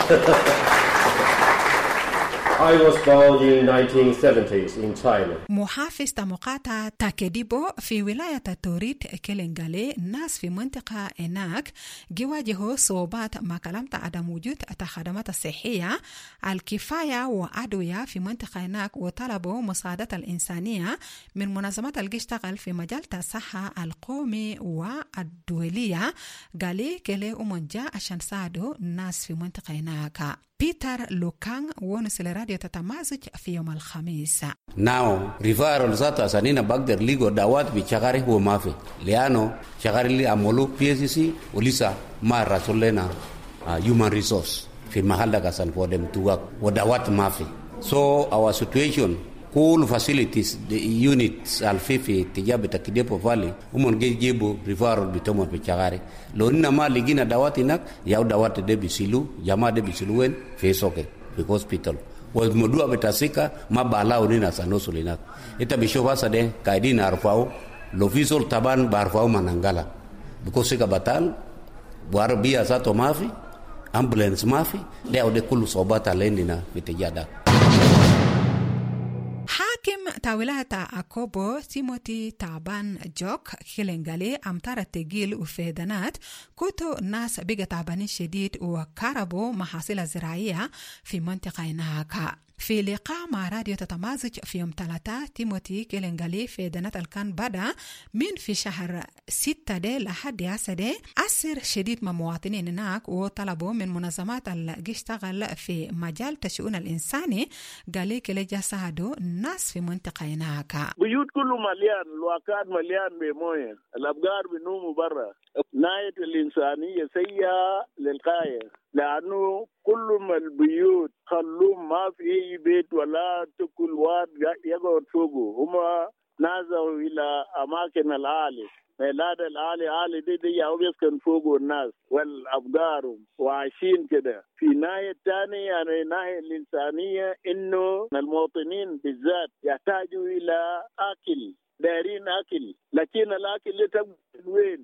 Speaker 18: I was born in 1970s in China.
Speaker 16: محافظ مقاطعة تاكيديبو في ولاية توريت كلنغالي الناس في منطقة هناك جواجهوا صعوبات مع كلامة عدم وجود الخدمات الصحية الكفاية وأدوية في منطقة هناك وطلبوا مساعدة الإنسانية من منظمات اللي تشتغل في مجال الصحة القومي والدولية قالي كلي أمونجا عشان ساعدوا الناس في منطقة هناك. بيتر لوكان ونس لراديو تتمازج في يوم الخميس.
Speaker 19: Now, referral zata sanina bagder ligo dawat bi chagari huwa mafi. Liano, chagari li amolo PSC ulisa mara solena human resource. Fi mahalda kasan for them to work. Wadawat mafi. So our situation, cool facilities, the units alfifi tijabe takidepo valley, gejibu referral bitomo bi chagari. Lonina ma ligina dawati nak, yau dawati de bisilu, jama de bisiluwen, fesoke, fi hospital. والموضوع بتاع سكة ما بعلاو لنا سنوصل هناك. إنت بيشوف هذا ده قاعدين يعرفوا لو في زول طبعا بعرفوا منانجالا بكو سكة بطال وعربية ذاته ما في أمبولانس ما في ده كل صعوبات علينا في تجادا.
Speaker 16: حاكم تاولاة أكوبو تيموتي تابان جوك كيلنغالي أمطار التجيل وفيدانات كوتو ناس بيجا تعبانين شديد وكاربو محاصيل زراعية في منطقة هناك. في لقاء مع راديو تتمازج في يوم 3 تيموتي كيلنغالي في دانات الكان بدا من في شهر 6 دي لحد ياسدي أثر شديد مع مواطنين هناك وطلبوا من منظمات اللي يشتغل في مجال الشؤون الإنساني قالي كلي جسادو ناس في منطقة هناك.
Speaker 20: بيوت كله مليان، الواقعات مليان بمويه، الأبقار بنوموا برا. ناية الإنسانية سيئة للغاية، لأنه كل ما البيوت خلوهم ما في أي بيت ولا تكل واد يقعد فوقه. هما نازوا إلى أماكن العالي، ميلاد العالي عالي دي يسكن فوقه الناس والأبقار وعايشين كده. في ناحية الثانية يعني ناحية الإنسانية إنه المواطنين بالذات يحتاجوا إلى أكل، دايرين أكل، لكن الأكل لتبقى وين؟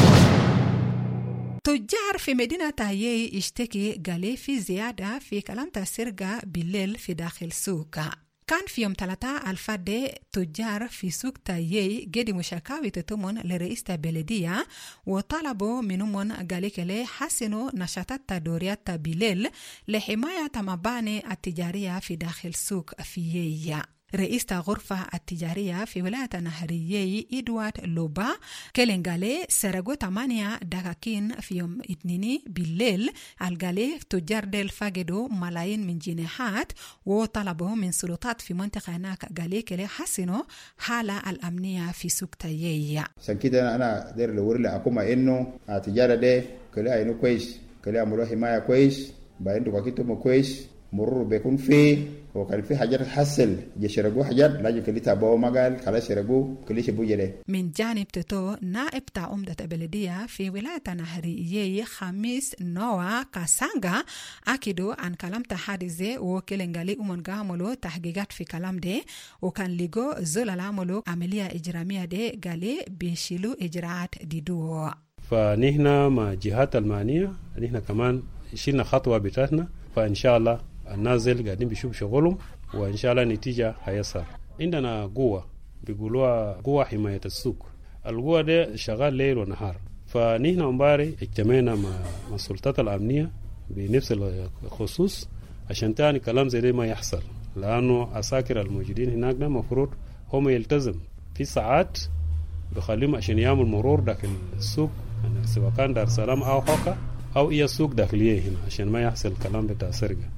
Speaker 16: تجار في مدينة تايي يشتكي قالي في زيادة في كلام السرقة بالليل في داخل سوق. كان في يوم 3 الفادي تجار في سوق تايي قدموا شكاوي تتمون لرئيس البلدية وطلبوا منهم قالي كلي حسنوا نشاطات دوريات بالليل لحماية مباني التجارية في داخل سوق فيي. رئيس غرفة التجارية في ولاية نهرية إدوارد لوبا كيلنغالي سرقوا 8 دقاقين في يوم 2 بالليل. الغالي تجار ديل فاقدوا ملايين من جنيهات وطلبوا من سلطات في منطقة هناك قالي كلي حسنوا حالة الأمنية في سوق تايي.
Speaker 21: عشان كده أنا دير لوري أقوم إنه التجارة دي كلها إنه كويس، كلها مرور حماية كويس، بايندو كاكيتو كويس، مرور بيكون فيه وكان في حاجات حصل يشربوا حاجات لاجي كلي تابو مقال خلاص يشربوا كلي شبو يده.
Speaker 16: من جانب تتو نائب تاع عمدة البلدية في ولاية نهرية خميس نوا كاسانغا أكدوا عن كلام تحادث وكيلنغالي عملوا تحقيقات في كلام ده وكان لقوا زول عملوا عملية إجرامية ده قالي بيشيلوا إجراءات ديدو.
Speaker 22: فنحن مع جهات المعنية نحن كمان شيلنا خطوة بتاعتنا، فإن شاء الله النازل قاعدين بيشوف شغلهم وإن شاء الله نتيجة هيصل. عندنا قوة بيقولوها قوة حماية السوق، القوة ده شغال ليل ونهار. فنحن امبارح اجتمعنا مع السلطات الأمنية بنفس الخصوص عشان تاني كلام زي ده ما يحصل، لأنه عساكر الموجودين هناك ده مفروض هم يلتزم في ساعات بخليهم عشان يعمل مرور داخل السوق، يعني سواء كان دار سلام أو حقا أو إيه السوق داخلية هنا عشان ما يحصل كلام بتاع سرقة.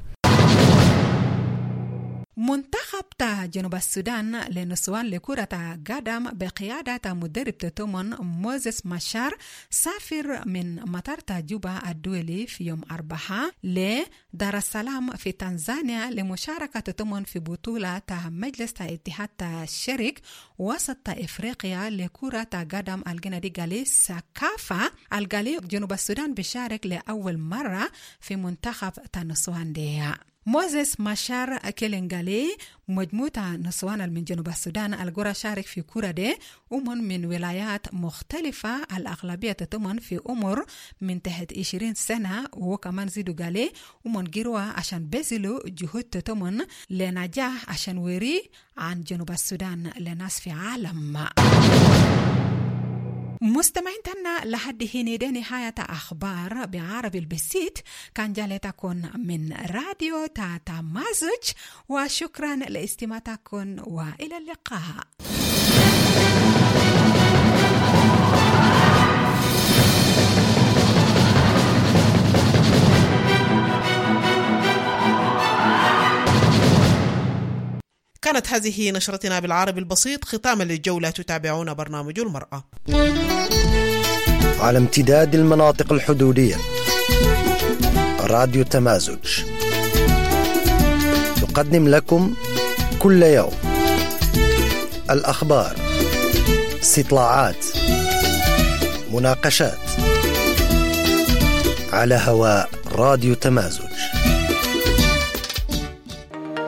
Speaker 16: منتخب تا جنوب السودان لنسوان لكرة قدم بقيادة مدرب تتومن موزيس ماشار سافر من مطار جوبا الدولي في يوم 4 لدار السلام في تنزانيا لمشاركة تتومن في بطولة مجلس اتحاد الشرق وسط افريقيا لكرة قدم الجنادي قالي سكافة. القالي جنوب السودان بيشارك لأول مرة في منتخب تنسوان دي. موزيس ماشار كيلنغالي مجموعة نسوان من جنوب السودان الجورا شارك في كرة دي من ولايات مختلفة، الأغلبية تتمن في عمر من تحت 20 سنة وكمان زيدو قالي جيروا عشان بذلوا جهود تتمن لنجاح عشان وري عن جنوب السودان لناس في عالم. مستمعين تنا لحد هنا دي نهاية أخبار بعربي البسيط كان جالتكم من راديو تمازج، وشكرا لاستماعتكم وإلى اللقاء.
Speaker 1: كانت هذه نشرتنا بالعربي البسيط ختاما للجولة. تتابعون برنامج المرأة
Speaker 23: على امتداد المناطق الحدودية. راديو تمازج يقدم لكم كل يوم الأخبار، استطلاعات، مناقشات على هواء راديو تمازج.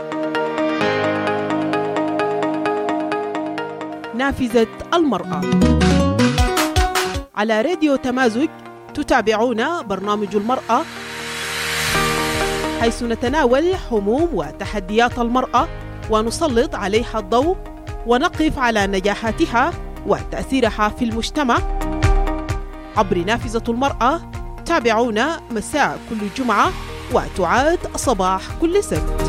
Speaker 1: نافذة المرأة. على راديو تمازج تتابعون برنامج المرأة، حيث نتناول هموم وتحديات المرأة ونسلط عليها الضوء ونقف على نجاحاتها وتأثيرها في المجتمع عبر نافذة المرأة. تابعونا مساء كل جمعة وتعاد صباح كل سبت.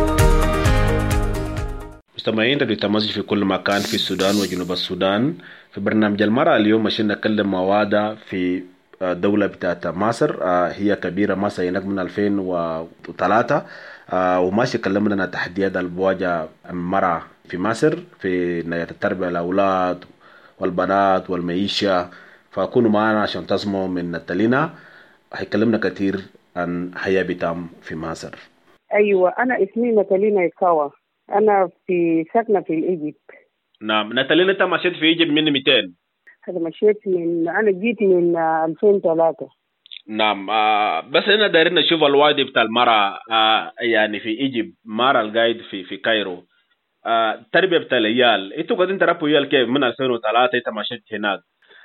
Speaker 5: مستمعين راديو تمازج في كل مكان في السودان وجنوب السودان. في برنامج المرأة اليوم مشان نتكلم موادة في دولة بتاعت مصر، هي كبيرة مصر هناك من 2003، وماشي كلمنا عن التحديات اللي بواجه المرأة في مصر في ناحية التربية الأولاد والبنات والمعيشة. فكونوا معنا عشان تسمعوا من نتالينا، هيكلمنا كتير عن حياة بتام في مصر.
Speaker 6: أيوة، أنا اسمي نتالينا يكاوا، أنا ساكنة في إيجيبت.
Speaker 5: نعم نتالينا، أنت مشيت في إيجيبت من 200؟
Speaker 6: أنا مشيت أنا جيت من 2003.
Speaker 5: نعم. بس أنا دايرين نشوف الوعد بتاع المرأة يعني في إيجيبت، مرأة القايد في كايرو، التربية بتاع العيال. أنتوا قاعدين تربوا عيال كيف من 2003 أنت مشيت هناك؟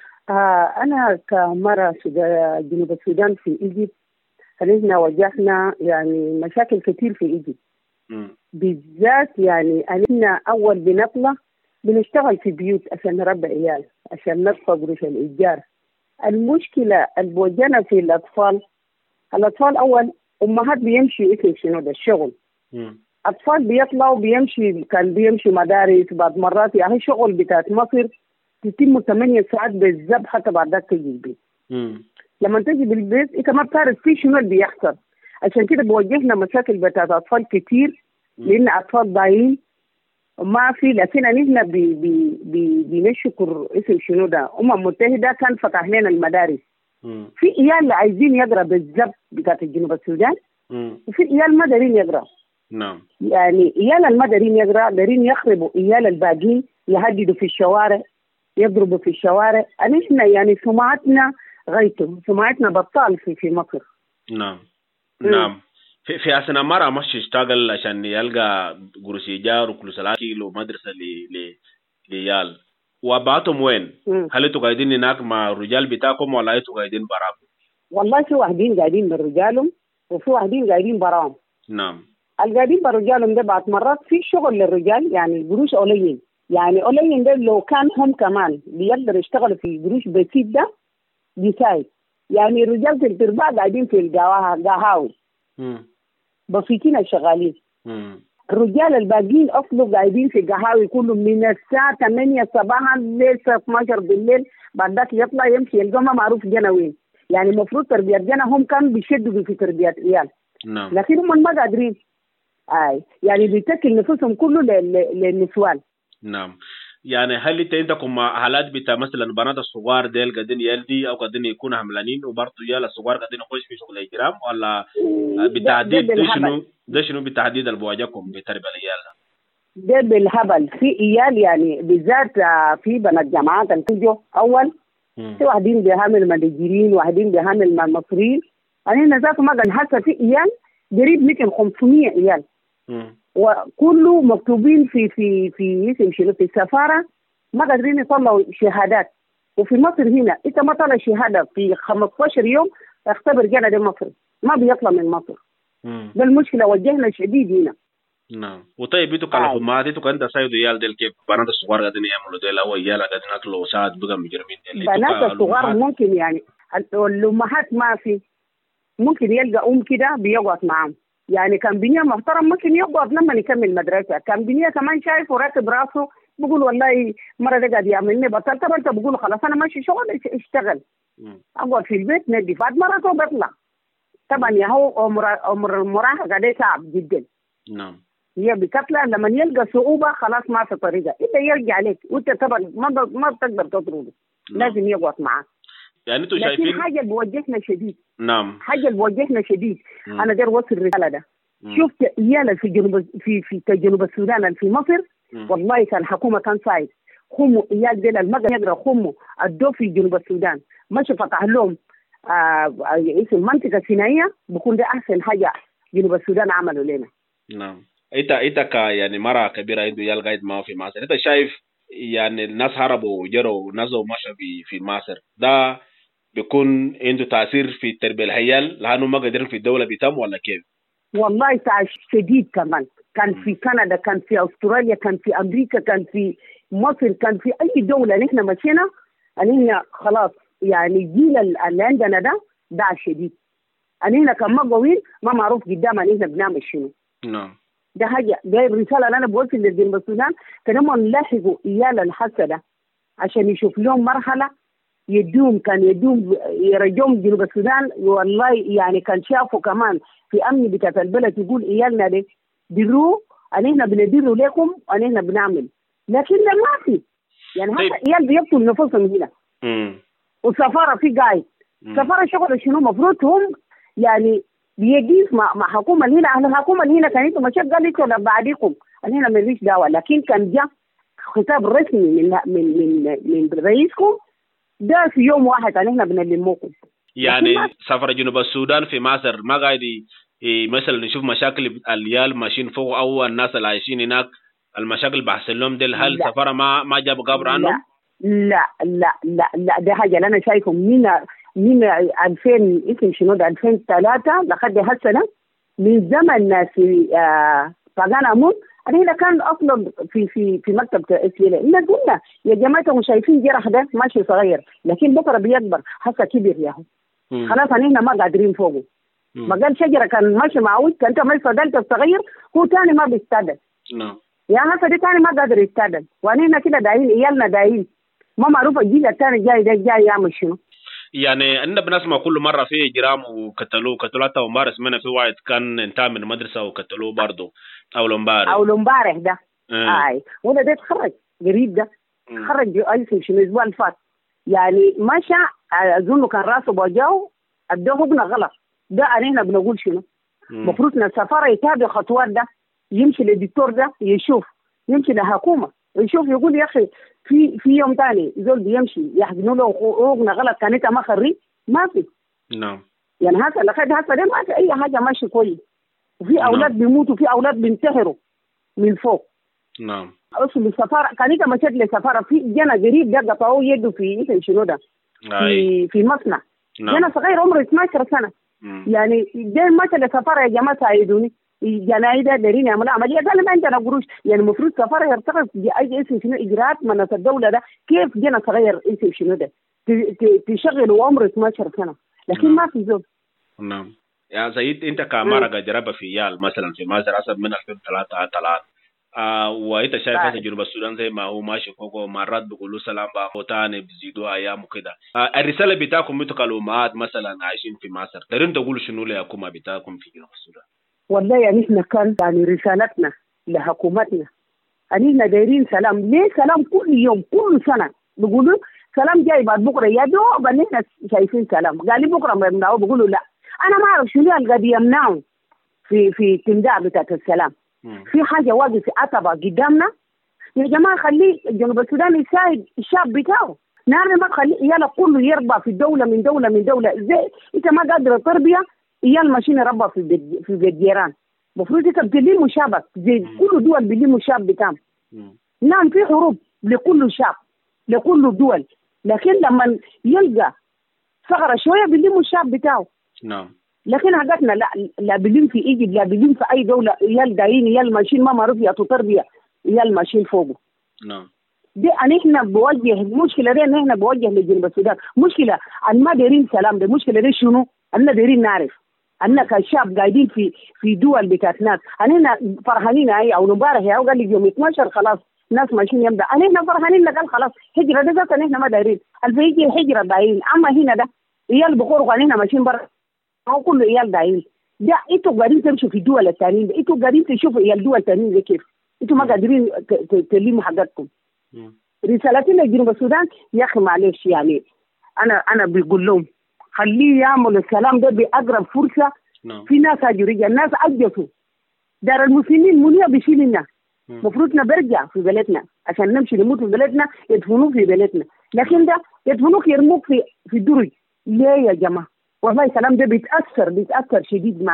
Speaker 6: أنا كمرأة في جنوب السودان في إيجيبت، هنا واجهنا يعني مشاكل كتير في إيجيبت بالذات. يعني أنا أول بنطلع بنشتغل في بيوت عشان نربي عيال، عشان ندفع قروش الإيجار. المشكلة اللي بوجهنا في الأطفال أول أمهات بيمشي اسم شنو ده الشغل. أطفال بيطلعوا كان بيمشي مدارس، بعد مرات يعني شغل بتاعت مصر تتم 8 ساعات بالضبط، حتى بعد ذاك تجي البيت. لما تجي بالبيت انت ما بتعرف في شنو اللي بيحصل. عشان كده بوجهنا مشاكل بتاعت اطفال كتير، لان اطفال ضايعين ما في. لكن احنا بنشكر اسم شنو ده المتحده كان فتح لنا المدارس. في عيال عايزين يقرا بالضبط بتاعت جنوب السودان، وفي عيال ما دارين يقرا.
Speaker 5: نعم.
Speaker 6: يعني عيال اللي دارين يقرا دارين يخربوا عيال الباقيين، يهددوا في الشوارع، يضربوا في الشوارع. احنا يعني سمعتنا غايته، سمعتنا بطال في مصر.
Speaker 5: نعم. نعم. في أثناء مرة ماشي يشتغل عشان يلقى قروش إيجار وكل سلاكيل ومدرسة ليال، وبعتهم وين؟ هل انتوا قاعدين هناك مع الرجال بتاعكم ولا انتوا قاعدين براكم؟
Speaker 6: والله في واحدين قاعدين برجالهم وفي واحدين قاعدين براهم.
Speaker 5: نعم.
Speaker 6: القاعدين برجالهم ده بعض مرات في شغل للرجال، يعني القروش قليل، يعني قليل ده لو كان هم كمان بيقدر يشتغلوا في القروش بسيط ده بيساعد. يعني الرجال في الترباع قاعدين في القهاوي بسيطين الشغالين. الرجال الباقيين اصله قاعدين في القهاوي كلهم من الساعه 8 صباحا للساعه 12 بالليل، بعد ذاك يطلع يمشي يلقى ما معروف جنا وين. يعني المفروض تربيه جنا هم كانوا بيشدوا في تربيه عيال.
Speaker 5: نعم.
Speaker 6: لكن هم ما قادرين. يعني بيتكل نفسهم كله للنسوان.
Speaker 5: نعم. يعني هل انت عندكم حالات بتاع مثلا بنات الصغار ديل قاعدين يلدي او قاعدين يكونوا حملانين وبرضه عيال الصغار قاعدين يخش في شغل اجرام، ولا بالتحديد ده شنو بالتحديد اللي بواجهكم بتربيه العيال
Speaker 6: ده بالهبل؟ في عيال يعني بالذات في بنات جامعات الكوجو اول في واحدين بيعمل مدجرين واحدين بيعمل مصريين. انا ذاته ما قال حتى في عيال قريب يمكن 500 عيال وكله مكتوبين في اسم شنو في السفاره، ما قادرين يطلعوا شهادات. وفي مصر هنا انت ما طلع شهاده في 15 يوم اختبر جانا ده مصر ما بيطلع من مصر. ده المشكله وجهنا شديد هنا.
Speaker 5: نعم. وطيب انتوا كالحكومات انتوا كنت سايدوا عيال ديل كيف بنات الصغار قاعدين يعملوا ديل او عيال قاعدين ياكلوا ساعات بقى مجرمين ديل؟
Speaker 6: بنات الصغار ممكن يعني الامهات ما في ممكن يلقى كده بيقعد معاهم. يعني كان بنيه محترم ممكن يقعد لما يكمل مدرسه، كان بنيه كمان شايف وراكب راسه بقول والله مره ده قاعد يعملني بطل. طب انت بقول خلاص انا ماشي شغل اشتغل اقعد في البيت ندي بعد مرته بطلع. طبعا يا هو عمر المراهقه ده صعب جدا.
Speaker 5: نعم.
Speaker 6: هي بتطلع لما يلقى صعوبه خلاص ما في طريقه انت يرجع عليك وانت طبعا ما بتقدر تطرده. لازم يقعد معاك.
Speaker 5: يعني انتوا شايفين
Speaker 6: لكن حاجه بوجهنا شديد.
Speaker 5: نعم.
Speaker 6: حاجه بوجهنا شديد. انا داير اوصل الرساله ده. شفت عيال في جنوب السودان في مصر والله كان الحكومه كان صايد خمو عيال ديل المقا يقرا خمو ادوه في جنوب السودان ماشي فتح لهم اسم منطقه سينائيه بكون ده احسن حاجه جنوب السودان عملوا لنا.
Speaker 5: نعم. انت يعني مره كبيره عنده عيال قاعد معه في مصر، انت شايف يعني الناس هربوا وجروا نزوا مشى في مصر، ده بيكون عنده تأثير في التربية العيال لأنه ما قادرين في الدولة بيتم ولا كيف؟
Speaker 6: والله تأثير شديد كمان. كان في كندا، كان في أستراليا، كان في أمريكا، كان في مصر، كان في أي دولة نحن مشينا أننا خلاص يعني الجيل اللي عندنا ده شديد. أننا كمان قوين ما معروف قدام أننا بنعمل شنو.
Speaker 5: نعم.
Speaker 6: ده حاجة، ده الرسالة اللي أنا بوصل لجنوب السودان، كانوا نلاحقوا إيال الحسدة عشان يشوف لهم مرحلة يدوم يرجعهم جنوب السودان. والله يعني كان شافوا كمان في أمن بتاع البلد يقول إيالنا ده دروا أننا بنديروا لكم وأننا بنعمل، لكن ده ما في يعني حتى إيال بيقتل نفسهم هنا. والسفارة في قاعد سفارة شغل شنو مفروض هم يعني بيجيز مع حكومة هنا. أهل الحكومة هنا كانت مشاك قال لكم ولا بعدكم هنا ماليش دعوة، لكن كان جاء خطاب رسمي من رئيسكم ده في يوم واحد أننا بنلموكم.
Speaker 5: يعني سفر جنوب السودان في مصر ما قاعد مثلا نشوف مشاكل اليال ماشيين فوق أو الناس اللي عايشين هناك المشاكل بحصل لهم دي، هل سفارة ما جاب قبر عنهم؟
Speaker 6: لا لا لا لا، ده حاجة أنا شايفهم من 2000 اسم شنو ده 2003 لحد هالسنة من زمن ناس فاغان أمون. أنا كان أصلا في مكتب إسرائيل إن قلنا يا جماعة هم شايفين جرح ده ماشي صغير لكن بكرة بيكبر حتى كبر ياهو خلاص أنا ما قادرين فوقه. ما قال شجرة كان ماشي معود كنت ما استدلت الصغير هو تاني ما بيستدل. يا هسه دي تاني ما قادر يستدل وأنا كده دايين إيالنا دايين ما معروف الجيل الثاني جاي يعمل شنو.
Speaker 5: يعني أننا بنسمع كل مرة في إجرام وقتلوه حتى ومارس منه في واحد كان انتهى من المدرسة وقتلوه برضه أول امبارح
Speaker 6: ده ولا ده تخرج قريب ده خرج أيسن شنو الأسبوع اللي فات يعني مشى أظن كان راسه بوجهه أدوه ابنه غلط. ده أنا بنقول شنو مفروض السفارة يتابع خطوات ده يمشي للدكتور ده يشوف يمشي للحكومة يشوف يقول يا أخي في يوم تاني زول بيمشي يحزنوا له ابنه غلط كانت ما خري ما في.
Speaker 5: نعم.
Speaker 6: يعني هسه لقد هسه ده ما في أي حاجة ماشي كويس وفي أولاد بيموتوا في أولاد بينتحروا من فوق.
Speaker 5: نعم.
Speaker 6: أصل السفارة كانت مشت للسفارة في جنا قريب ده قطعوه يده في اسم شنو ده في مصنع. جنا صغير عمره 12 سنة. يعني ده مشى للسفارة يا جماعة ساعدوني جناي ده دارين يعملوا عملية قال ما عندنا قروش. يعني المفروض سفارة يرتقي أي اسم شنو إجراءات من الدولة ده كيف جنا صغير اسم شنو ده تشغل عمره 12 سنة لكن ما في زول.
Speaker 5: نعم. يا زيد انت كامارة جربة في يال مثلا في مصر حسب من 2003 طلعت وانت شايف هسه جنوب السودان زي ما هو ماشي فوق مرات بيقولوا سلام بقى تاني بيزيدوا ايام وكده. الرسالة بتاعكم انتوا كالأمهات مثلا عايشين في مصر دارين تقولوا شنو لحكومة بتاعكم في جنوب السودان؟
Speaker 6: والله يعني احنا كان يعني رسالتنا لحكومتنا اننا دايرين سلام. ليه سلام كل يوم كل سنة بيقولوا سلام جاي بعد بكرة يا دوب احنا شايفين سلام قال لي بكرة ما يمنعوا بيقولوا لا. أنا ما أعرف شنو اللي قاعد يمنعوا في تمداع بتاعت السلام. في حاجة واقف في عتبة قدامنا يا جماعة خلي جنوب السودان يساعد الشعب بتاعه. نعم ما خلي يلا كله يربى في دولة من دولة زي أنت ما قادر التربية يلا ماشيين يربى في بيت جيران. المفروض أنت بتلموا شعبك زي كل دول بيلموا الشعب بتاعهم. نعم في حروب لكل شعب لكل دول لكن لما يلقى ثغرة شوية بيلموا الشعب بتاعه.
Speaker 5: نعم.
Speaker 6: لكن حاجاتنا لا بلين في ايجيبت لا بلين في اي دوله يال دايين يال ماشيين ما معروف يا تربيه يال ماشيين فوقه.
Speaker 5: نعم.
Speaker 6: دي احنا بوجه المشكله دي ان احنا بوجه لجنوب السودان مشكله ان ما دايرين سلام. ده مشكله دي شنو؟ اننا دايرين نعرف اننا كشعب قاعدين في دول بتاعت ناس اننا فرحانين اي او امبارح يا قال لي يوم 12 خلاص ناس ماشيين يبدا اننا فرحانين قال خلاص هجره ده ذات احنا ما دايرين الفيجي هجره دايرين اما هنا ده يال بخور اننا ماشيين برا هو كله عيال داعين. ده انتوا قاعدين تمشوا في الدول الثانيين انتوا قاعدين تشوفوا عيال الدول الثانيين زي كيف انتوا ما قادرين تلموا حاجاتكم. رسالتنا لجنوب السودان يا اخي معلش يعني انا بيقول لهم خليه يعملوا السلام ده باقرب فرصه. في ناس اجريه الناس اجسوا دار المسلمين منيا بيشيل لنا المفروض نرجع في بلدنا عشان نمشي نموت في بلدنا يدفنوه في بلدنا لكن ده يدفنوك يرموك في الدرج. ليه يا جماعه؟ والله السلام ده بيتأثر شديد معنا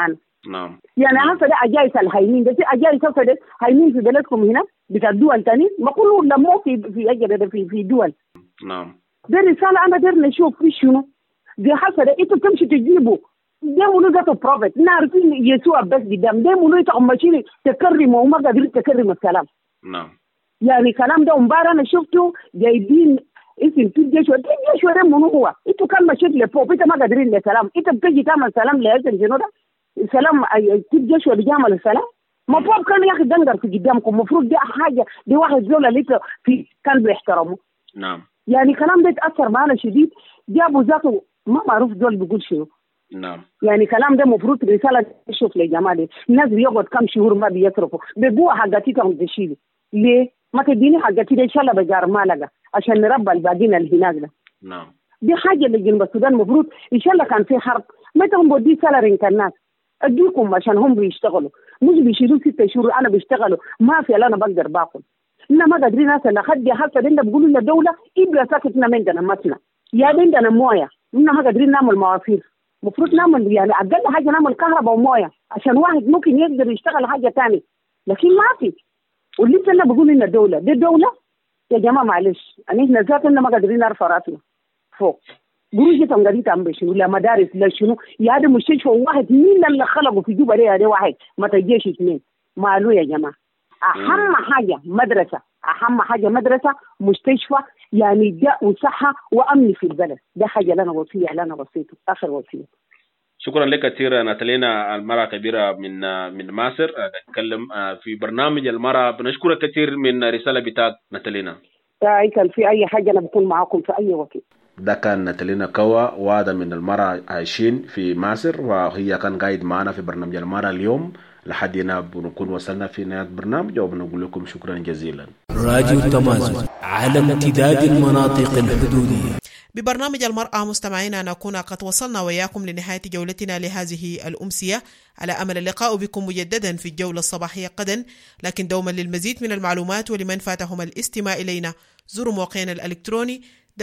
Speaker 5: نعم.
Speaker 6: يعني هسه ده أجايس الهيمين ده، في أجايس هسه ده هيمين في بلدكم هنا بتاع الدول تاني، ما كله لموه في أجل في دول.
Speaker 5: نعم.
Speaker 6: ده رسالة أنا داير نشوف في شنو دي حسد. أنتوا تمشي تجيبوا ده منو ذاته بروفيت، نعرفين يسوع بس قدام ده منو يتقمشين تكرمه وما قادرين تكرم الكلام.
Speaker 5: نعم.
Speaker 6: يعني الكلام ده مباراه أنا شفته جايبين اسم تيجيشوا ده منو هو؟ أنتوا كان مشيت لفوق أنت ما قادرين الكلام، أنت بتجي تعمل سلام لأسن شنو ده؟ السلام تيجيشوا اللي بيعمل السلام. ما فوق كان يا أخي دنجر في قدامكم، مفروض دي حاجة دي واحد زول اللي في كان بيحترمه.
Speaker 5: نعم.
Speaker 6: يعني الكلام ده يتأثر معنا شديد، جابوا ذاته ما معروف دول بيقول شنو.
Speaker 5: نعم.
Speaker 6: يعني كلام ده مفروض رسالة تشوف للجماعة دي، الناس بيقعد كم شهور ما بيصرفوا، بيبوها حاجاتي كم تشيلي، ليه؟ ما تديني حاجاتي دي إن شاء الله بجار مالك عشان نربى الباقيين اللي هناك ده.
Speaker 5: نعم.
Speaker 6: دي حاجة اللي جنوب السودان مفروض إن شاء الله كان في حرب، متى هم بدي سالرين كالناس، أديكم عشان هم بيشتغلوا، مش بيشيلوا 6 شهور أنا بيشتغلوا، ما في أنا بقدر باكل. إننا ما قادرين ناس اللي خدي حتى دينا بيقولوا لنا الدولة إبرة ساكتنا من عندنا مثلا، يا عندنا موية، إننا ما قادرين نعمل مواسير، مفروض نعمل يعني أقل حاجة نعمل كهرباء وموية عشان واحد ممكن يقدر يشتغل حاجة تاني، لكن ما في. واللي أنا بقول لنا الدولة دي الدولة يا جماعة معلش، يعني إحنا ذاتنا ما قادرين نرفع راسنا فوق. بروجة قاعدين تعمل شنو؟ لا مدارس لا شنو؟ يا هذا مستشفى واحد مين اللي خلقوا في جوبا ده؟ هذا واحد ما تجيش 2 مالو يا جماعة. أهم حاجة مدرسة، أهم حاجة مدرسة، مستشفى، يعني داء وصحة وأمن في البلد، ده حاجة لنا وصية، لنا وصيته آخر وصية.
Speaker 5: شكرا لك كثير ناتالينا، المرأة كبيرة من مصر، نتكلم في برنامج المرأة. بنشكرك كثير من رسالة بتاعك ناتالينا.
Speaker 6: كان في أي حاجة أنا بكون معاكم في أي وقت.
Speaker 5: ده كان ناتالينا كوا، واحدة من المرأة عايشين في مصر، وهي كان قايد معنا في برنامج المرأة اليوم. لحد هنا بنكون وصلنا في نهاية برنامج، وبنقول لكم شكرا جزيلا.
Speaker 2: راديو تمازج على امتداد المناطق الحدودية.
Speaker 1: ببرنامج المرأة مستمعينا نكون قد وصلنا وإياكم لنهاية جولتنا لهذه الأمسية، على أمل اللقاء بكم مجددا في الجولة الصباحية غدا. لكن دوما للمزيد من المعلومات ولمن فاتهم الاستماع إلينا زوروا موقعنا الإلكتروني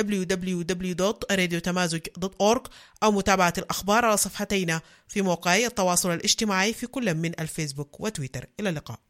Speaker 1: www.radiotamazuj.org أو متابعة الأخبار على صفحتينا في موقعي التواصل الاجتماعي في كل من الفيسبوك وتويتر. إلى اللقاء.